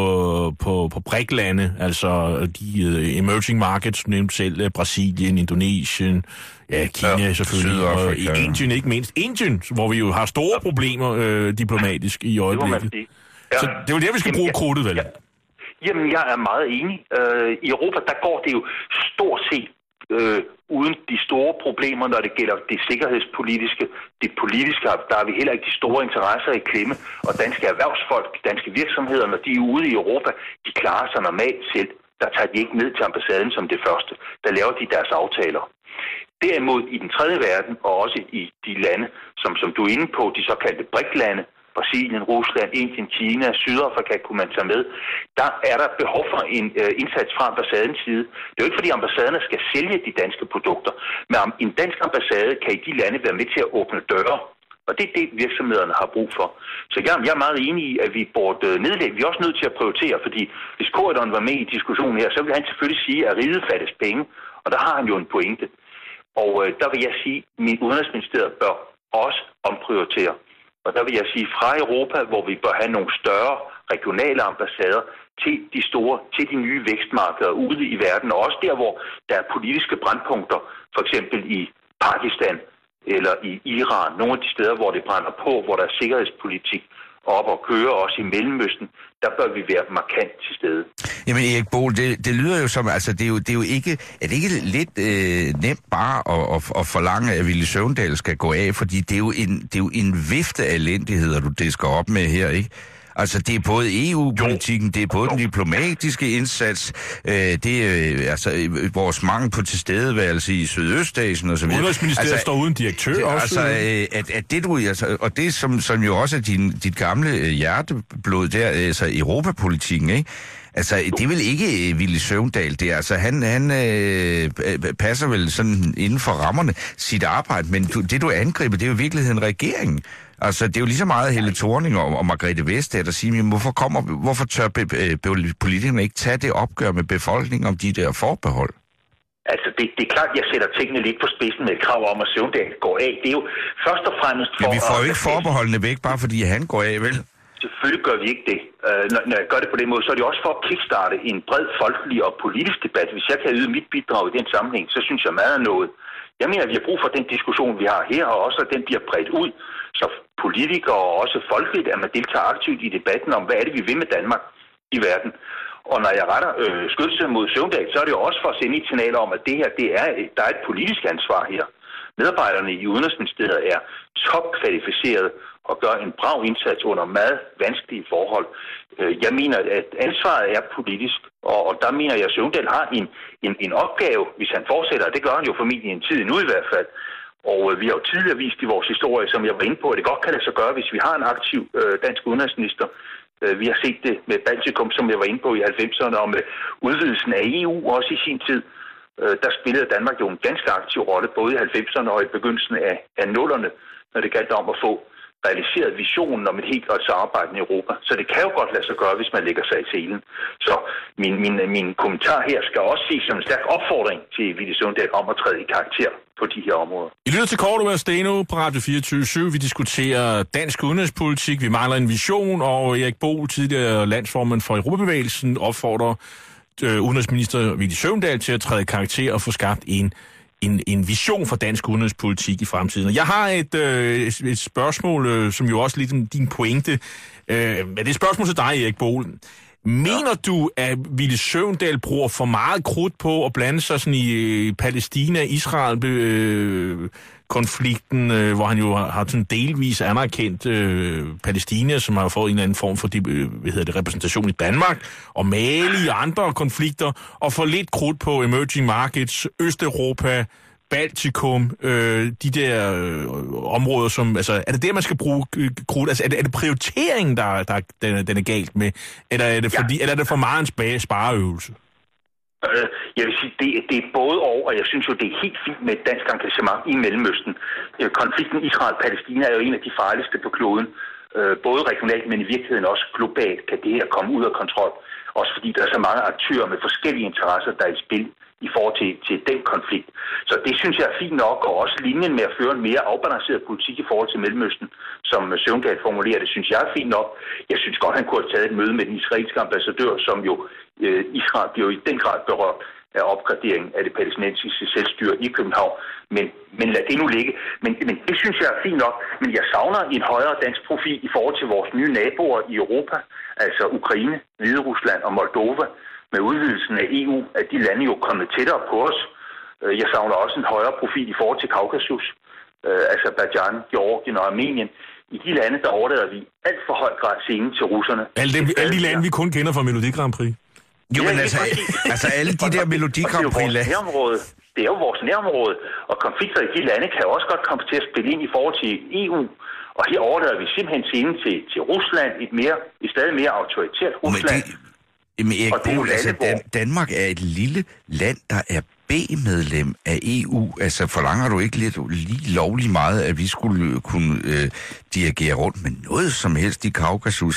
på på briklande, altså de uh, emerging markets, nævnt selv uh, Brasilien, Indonesien, ja, Kina ja, selvfølgelig, og Indien ikke mindst. Indien, hvor vi jo har store problemer øh, diplomatisk i øjeblikket. Det ja. Så det er jo det, vi skal bruge Jamen, krudtet, vel? Ja. Jamen, jeg er meget enig. Øh, I Europa, der går det jo stort set øh, uden de store problemer, når det gælder det sikkerhedspolitiske. Det politiske, der er vi heller ikke de store interesser i klemme. Og danske erhvervsfolk, danske virksomheder, når de er ude i Europa, de klarer sig normalt selv. Der tager de ikke ned til ambassaden som det første. Der laver de deres aftaler. Derimod i den tredje verden, og også i de lande, som, som du er inde på, de såkaldte briklande, Brasilien, Rusland, Indien, Kina, Sydafrika kunne man tage med, der er der behov for en øh, indsats fra ambassadens side. Det er jo ikke, fordi ambassaderne skal sælge de danske produkter, men en dansk ambassade kan i de lande være med til at åbne døre. Og det er det, virksomhederne har brug for. Så jeg, jeg er meget enig i, at vi burde nedlægge. Vi er også nødt til at prioritere, fordi hvis Corydon var med i diskussionen her, så vil han selvfølgelig sige, at riget fattes penge, og der har han jo en pointe. Og øh, der vil jeg sige, at min udenrigsministeriet bør også omprioritere. Og der vil jeg sige, fra Europa, hvor vi bør have nogle større regionale ambassader til de store, til de nye vækstmarkeder ude i verden, og også der, hvor der er politiske brandpunkter, for eksempel i Pakistan eller i Iran, nogle af de steder, hvor det brænder på, hvor der er sikkerhedspolitik op og køre, også i Mellemøsten, der bør vi være markant til stede. Jamen Erik Boel, det, det lyder jo som, altså det er jo, det er jo ikke, er det ikke lidt øh, nemt bare at, at, at forlange, at Villy Søvndal skal gå af, fordi det er jo en, det er jo en vifte af elendigheder, du disker op med her, ikke? Altså, det er både E U-politikken, det er både den diplomatiske indsats, øh, det er øh, altså, øh, vores mangel på tilstedeværelse i Sydøstasien og så videre. Udenrigsministeriet altså, står uden direktør det, også. Altså, øh, at, at det du, altså, og det som, som jo også er din, dit gamle øh, hjerteblod der, altså europapolitikken, ikke? Altså, det er vel ikke uh, Villy Søvndal der. Altså, han, han øh, passer vel sådan inden for rammerne sit arbejde, men du, det du angriber, det er jo i virkeligheden regeringen. Altså, det er jo lige så meget Helle Thorning og, og Margrethe Vestager, der siger, men hvorfor, kommer, hvorfor tør be, be, politikerne ikke tage det opgør med befolkningen om de der forbehold? Altså, det, det er klart, jeg sætter tingene lidt på spidsen med et krav om, at Søvndal går af. Det er jo først og fremmest for... Men vi får jo ikke forbeholdene væk, bare fordi han går af, vel? Selvfølgelig gør vi ikke det. Når, når jeg gør det på den måde, så er det også for at kickstarte en bred folkelig og politisk debat. Hvis jeg kan yde mit bidrag i den sammenhæng, så synes jeg meget af noget. Jeg mener, at vi har brug for den diskussion, vi har her, og også at den bliver bredt ud, så politikere og også folkeligt, at man deltager aktivt i debatten om, hvad er det, vi vil med Danmark i verden. Og når jeg retter øh, skydelse mod Søvndal, så er det jo også for at sende et signal om, at det her, det er, der er et politisk ansvar her. Medarbejderne i Udenrigsministeriet er topkvalificeret og gør en brav indsats under meget vanskelige forhold. Jeg mener, at ansvaret er politisk, og der mener jeg, at Søvndal har en, en, en opgave, hvis han fortsætter, og det gør han jo formentlig en tid nu i hvert fald. Og vi har jo tidligere vist i vores historie, som jeg var inde på, at det godt kan lade sig gøre, hvis vi har en aktiv øh, dansk udenrigsminister. Vi har set det med Baltikum, som jeg var inde på i halvfemserne, og med udvidelsen af E U også i sin tid. Der spillede Danmark jo en ganske aktiv rolle, både i halvfemserne og i begyndelsen af, af nullerne, når det galt om at få realiseret visionen om et helt godt samarbejde i Europa. Så det kan jo godt lade sig gøre, hvis man lægger sig i selen. Så min, min, min kommentar her skal også ses som en stærk opfordring til Villy Søvndal om at træde i karakter på de her områder. I lytter til Korto og Steno på Radio fireogtyve syv. Vi diskuterer dansk udenrigspolitik. Vi mangler en vision, og Erik Boel, tidligere landsformand for Europabevægelsen, opfordrer øh, udenrigsminister Villy Søvndal til at træde i karakter og få skabt en En, en vision for dansk udenrigspolitik i fremtiden. Jeg har et, øh, et spørgsmål, øh, som jo også lidt din pointe. Øh, men det er et spørgsmål til dig, Erik Boel. Mener du, at Villy Søvndal bruger for meget krudt på at blande sig sådan i øh, Palæstina-Israel-konflikten, øh, hvor han jo har, har sådan delvis anerkendt øh, Palæstina, som har fået en eller anden form for de, øh, hvad hedder det, repræsentation i Danmark, og Mali og andre konflikter, og for lidt krudt på emerging markets, Østeuropa, Baltikum, øh, de der øh, områder, som, altså, er det der, man skal bruge øh, krudt? Altså, er det, er det prioriteringen, der, der den, den er galt med? Eller er det, fordi, ja. eller er det for meget en spare, spareøvelse? Øh, jeg vil sige, det, det er både og, og jeg synes jo, det er helt fint med et dansk engagement i Mellemøsten. Øh, konflikten Israel-Palæstina er jo en af de farligste på kloden. Øh, både regionalt, men i virkeligheden også globalt kan det her komme ud af kontrol. Også fordi der er så mange aktører med forskellige interesser, der er i spil i forhold til, til den konflikt. Så det synes jeg er fint nok, og også linjen med at føre en mere afbalanceret politik i forhold til Mellemøsten, som Søvndal formulerer, det synes jeg er fint nok. Jeg synes godt, han kunne have taget et møde med den israelske ambassadør, som jo øh, Israel bliver i den grad berørt af opgraderingen af det palæstinensiske selvstyre i København. Men, men lad det nu ligge. Men, men det synes jeg er fint nok. Men jeg savner en højere dansk profil i forhold til vores nye naboer i Europa, altså Ukraine, Hviderusland og Moldova. Med udvidelsen af E U, at de lande jo kommet tættere på os. Jeg savner også en højere profil i forhold til Kaukasus, Aserbajdsjan, Georgien og Armenien. I de lande, der overlader vi alt for høj grad scenen til russerne. Alle, dem, alle de lande, vi kun kender fra Melodi Grand Prix. Jo, men altså, altså alle de der Melodi Grand Prix-lande. Det er jo vores nærområde, og konflikter i de lande kan jo også godt komme til at spille ind i forhold til E U. Og her overlader vi simpelthen scenen til, til Rusland, et, mere, et stadig mere autoritært Rusland. Jamen Erik Boel, altså Dan- Danmark er et lille land, der er B-medlem af E U. Altså forlanger du ikke lidt lige lovlig meget, at vi skulle kunne øh, dirigere rundt med noget som helst i Kaukasus?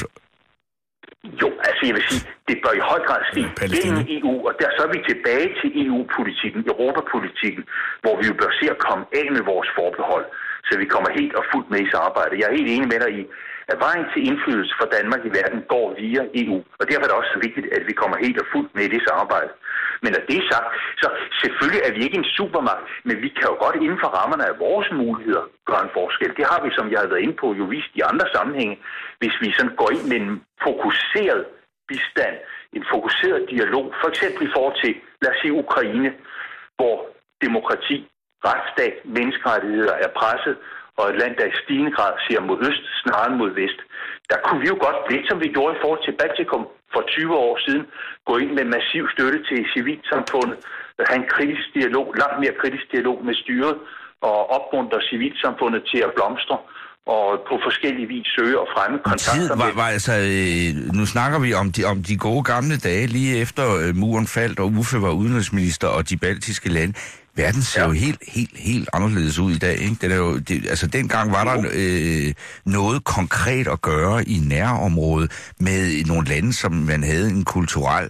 Jo, altså jeg vil sige, det bør i høj grad ske gennem E U, og der så er vi tilbage til E U-politikken, Europapolitikken, hvor vi jo bør se at komme af med vores forbehold, så vi kommer helt og fuldt med i samarbejdet. Jeg er helt enig med dig i, at vejen til indflydelse for Danmark i verden går via E U, og derfor er det også så vigtigt, at vi kommer helt og fuldt med i det samarbejde. Men når det er sagt, så selvfølgelig er vi ikke en supermagt, men vi kan jo godt inden for rammerne af vores muligheder gøre en forskel. Det har vi, som jeg har været inde på, jo vist i andre sammenhænge, hvis vi sådan går ind med en fokuseret bistand, en fokuseret dialog, for eksempel i forhold til, lad os sige, Ukraine, hvor demokrati, retsstat, menneskerettigheder er presset, og et land, der i stigende grad ser mod øst, snarere mod vest. der kunne vi jo godt, lidt som vi gjorde i forhold til Baltikum for tyve år siden, gå ind med massiv støtte til civilsamfundet, have en kritisk dialog, langt mere kritisk dialog med styret, og opmuntre civilsamfundet til at blomstre, og på forskellige vis søge og fremme kontakter med... Var, var, altså, nu snakker vi om de, om de gode gamle dage, lige efter uh, muren faldt, og Uffe var udenrigsminister, og de baltiske lande. Verden ser ja. jo helt, helt, helt anderledes ud i dag, ikke? Det er jo, det, altså, dengang var der øh, noget konkret at gøre i nærområdet med nogle lande, som man havde en kulturel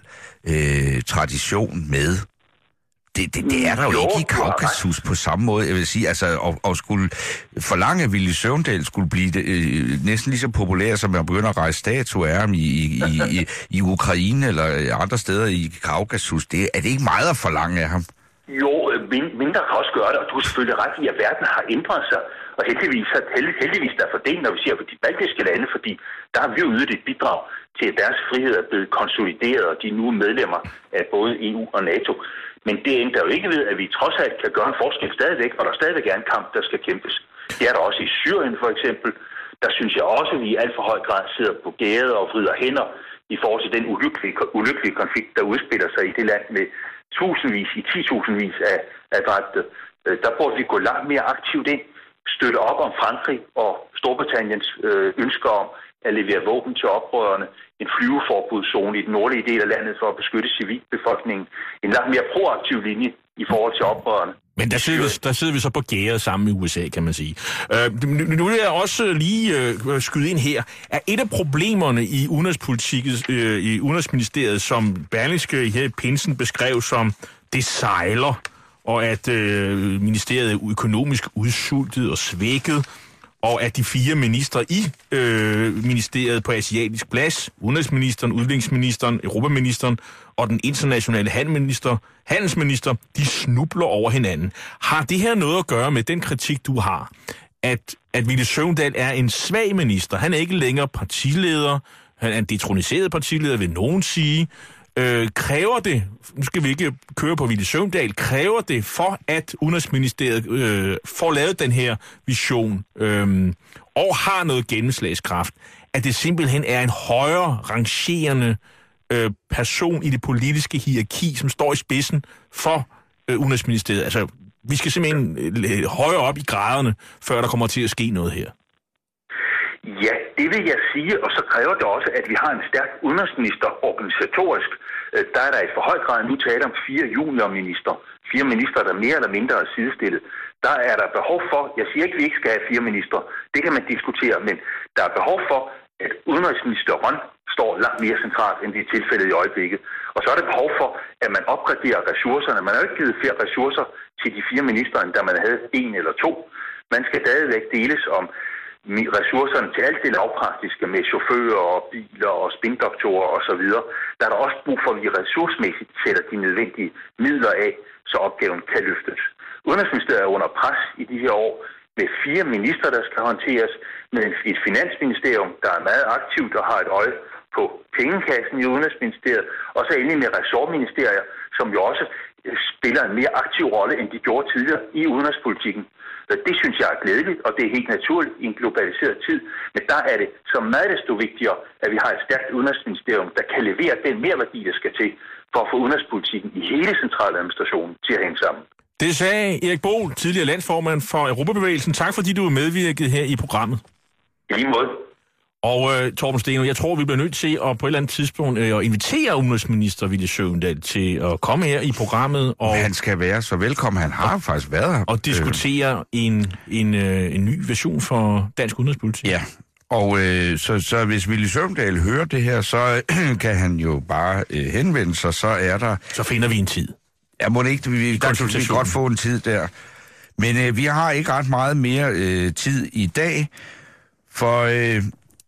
øh, tradition med. Det, det, det er der jo, jo ikke i Kaukasus på samme måde. Jeg vil sige, altså, og, og skulle forlange, at Villy Søvndal skulle blive det, øh, næsten lige så populær, som man begynder at rejse statuer af ham i, i, i, i Ukraine eller andre steder i Kaukasus. Det, er det ikke meget at forlange af ham? Jo, mindre kan også gøre det, og du har selvfølgelig ret i, at verden har ændret sig. Og heldigvis, heldigvis der er for det, når vi siger på de baltiske lande, fordi der har vi jo ydet et bidrag til, at deres frihed er blevet konsolideret, og de er nu medlemmer af både E U og NATO. Men det ændrer jo ikke ved, at vi trods alt kan gøre en forskel stadigvæk, og der stadigvæk er en kamp, der skal kæmpes. Det er der også i Syrien for eksempel. Der synes jeg også, at vi i alt for høj grad sidder på gader og vrider hænder i forhold til den ulykkelige, ulykkelige konflikt, der udspiller sig i det land med tusindvis, i titusindvis af, af dræbte. Der burde vi gå langt mere aktivt ind, støtte op om Frankrig og Storbritanniens øh, ønsker om at levere våben til oprørerne, en flyveforbudszone i den nordlige del af landet for at beskytte civilbefolkningen, en langt mere proaktiv linje i forhold til oprørerne. Men der sidder, vi, der sidder vi så på gæret sammen med U S A, kan man sige. Øh, nu vil jeg også lige øh, skyde ind her, at et af problemerne i udenrigspolitikken, øh, i Udenrigsministeriet, som Berlingske her i Pinsen beskrev som det sejler, og at øh, ministeriet er økonomisk udsultet og svækket, og at de fire ministre i øh, ministeriet på asiatisk plads, udenrigsministeren, udviklingsministeren, europaministeren og den internationale handelsminister, handelsminister, de snubler over hinanden. Har det her noget at gøre med den kritik, du har, at, at Villy Søvndal er en svag minister? Han er ikke længere partileder, han er en detroniseret partileder, vil nogen sige. Øh, kræver det, nu skal vi ikke køre på Villy Søvndal, kræver det for, at Udenrigsministeriet øh, får lavet den her vision øh, og har noget gennemslagskraft, at det simpelthen er en højere rangerende øh, person i det politiske hierarki, som står i spidsen for øh, Udenrigsministeriet. Altså, vi skal simpelthen øh, højere op i graderne, før der kommer til at ske noget her. Ja, det vil jeg sige, og så kræver det også, at vi har en stærk udenrigsminister organisatorisk. Der er der i for høj grad nu tale om fire juniorminister, fire minister, der mere eller mindre er sidestillet. Der er der behov for, jeg siger ikke, at vi ikke skal have fire minister, det kan man diskutere, men der er behov for, at udenrigsministeren står langt mere centralt, end det er tilfældet i øjeblikket. Og så er der behov for, at man opgraderer ressourcerne. Man har jo ikke givet flere ressourcer til de fire minister, end da man havde en eller to. Man skal stadigvæk deles om ressourcerne til alt det lavpraktiske med chauffører og biler og spindoktorer osv., der er der også brug for, at vi ressourcemæssigt sætter de nødvendige midler af, så opgaven kan løftes. Udenrigsministeriet er under pres i de her år med fire minister, der skal håndteres, med et finansministerium, der er meget aktivt og har et øje på pengekassen i Udenrigsministeriet, og så endelig med ressortministerier, som jo også spiller en mere aktiv rolle, end de gjorde tidligere i udenrigspolitikken. Det synes jeg er glædeligt, og det er helt naturligt i en globaliseret tid. Men der er det så meget desto vigtigere, at vi har et stærkt udenrigsministerium, der kan levere den merværdi, der skal til, for at få udenrigspolitikken i hele centraladministrationen til at hænge sammen. Det sagde Erik Boel, tidligere landsformand for Europabevægelsen. Tak fordi du er medvirket her i programmet. I lige måde. Og uh, Torben Steno, jeg tror, vi bliver nødt til at på et eller andet tidspunkt uh, at invitere udenrigsminister Villy Søvndal til at komme her i programmet. Og han skal være så velkommen, han har og, faktisk været her. Og diskutere en, en, uh, en ny version for dansk udenrigspolitik. Ja, og øh, så, så hvis Villy Søvndal hører det her, så øh, kan han jo bare øh, henvende sig, så er der... Så finder vi en tid. Ja, må ikke, vi, der kan vi godt få en tid der. Men øh, vi har ikke ret meget mere øh, tid i dag, for... Øh,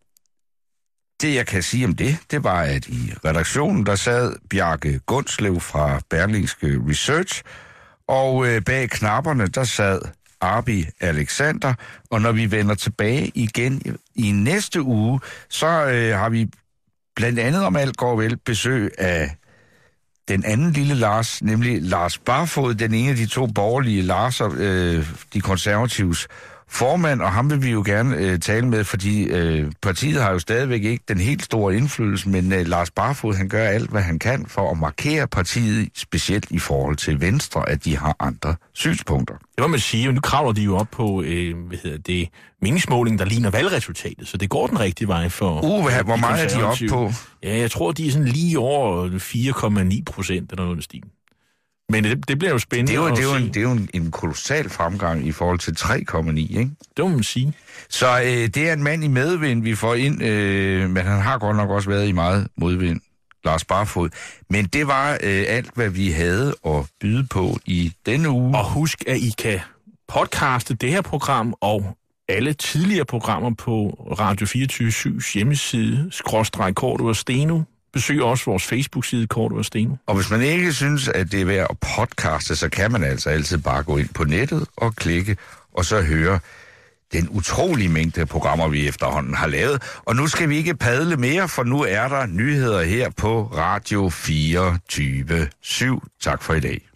Det, jeg kan sige om det, det var, at i redaktionen, der sad Bjarke Gundslev fra Berlingske Research, og øh, bag knapperne, der sad Arbi Alexander, og når vi vender tilbage igen i, i næste uge, så øh, har vi blandt andet, om alt går vel, besøg af den anden lille Lars, nemlig Lars Barfod, den ene af de to borgerlige Larser, øh, de konservatives formand, og ham vil vi jo gerne øh, tale med, fordi øh, partiet har jo stadigvæk ikke den helt store indflydelse, men øh, Lars Barfoed, han gør alt, hvad han kan for at markere partiet, specielt i forhold til Venstre, at de har andre synspunkter. Det må man sige, og nu kravler de jo op på, øh, hvad hedder det, meningsmåling, der ligner valgresultatet, så det går den rigtige vej for... Uh, hvad, hvor meget er de oppe på? Ja, jeg tror, de er sådan lige over fire komma ni procent eller noget stil. Men det, det bliver jo spændende det er jo, at det er jo, se. en, det er jo en, en kolossal fremgang i forhold til tre komma ni, ikke? Det må man sige. Så øh, det er en mand i medvind, vi får ind, øh, men han har godt nok også været i meget modvind, Lars Barfoed. Men det var øh, alt, hvad vi havde at byde på i denne uge. Og husk, at I kan podcaste det her program og alle tidligere programmer på Radio fireogtyve syvs hjemmeside, skråstreg Cordua Steno. Besøg også vores Facebook-side, Cordua Steno. Og hvis man ikke synes, at det er værd at podcaste, så kan man altså altid bare gå ind på nettet og klikke, og så høre den utrolige mængde programmer, vi efterhånden har lavet. Og nu skal vi ikke padle mere, for nu er der nyheder her på Radio fireogtyve syv. Tak for i dag.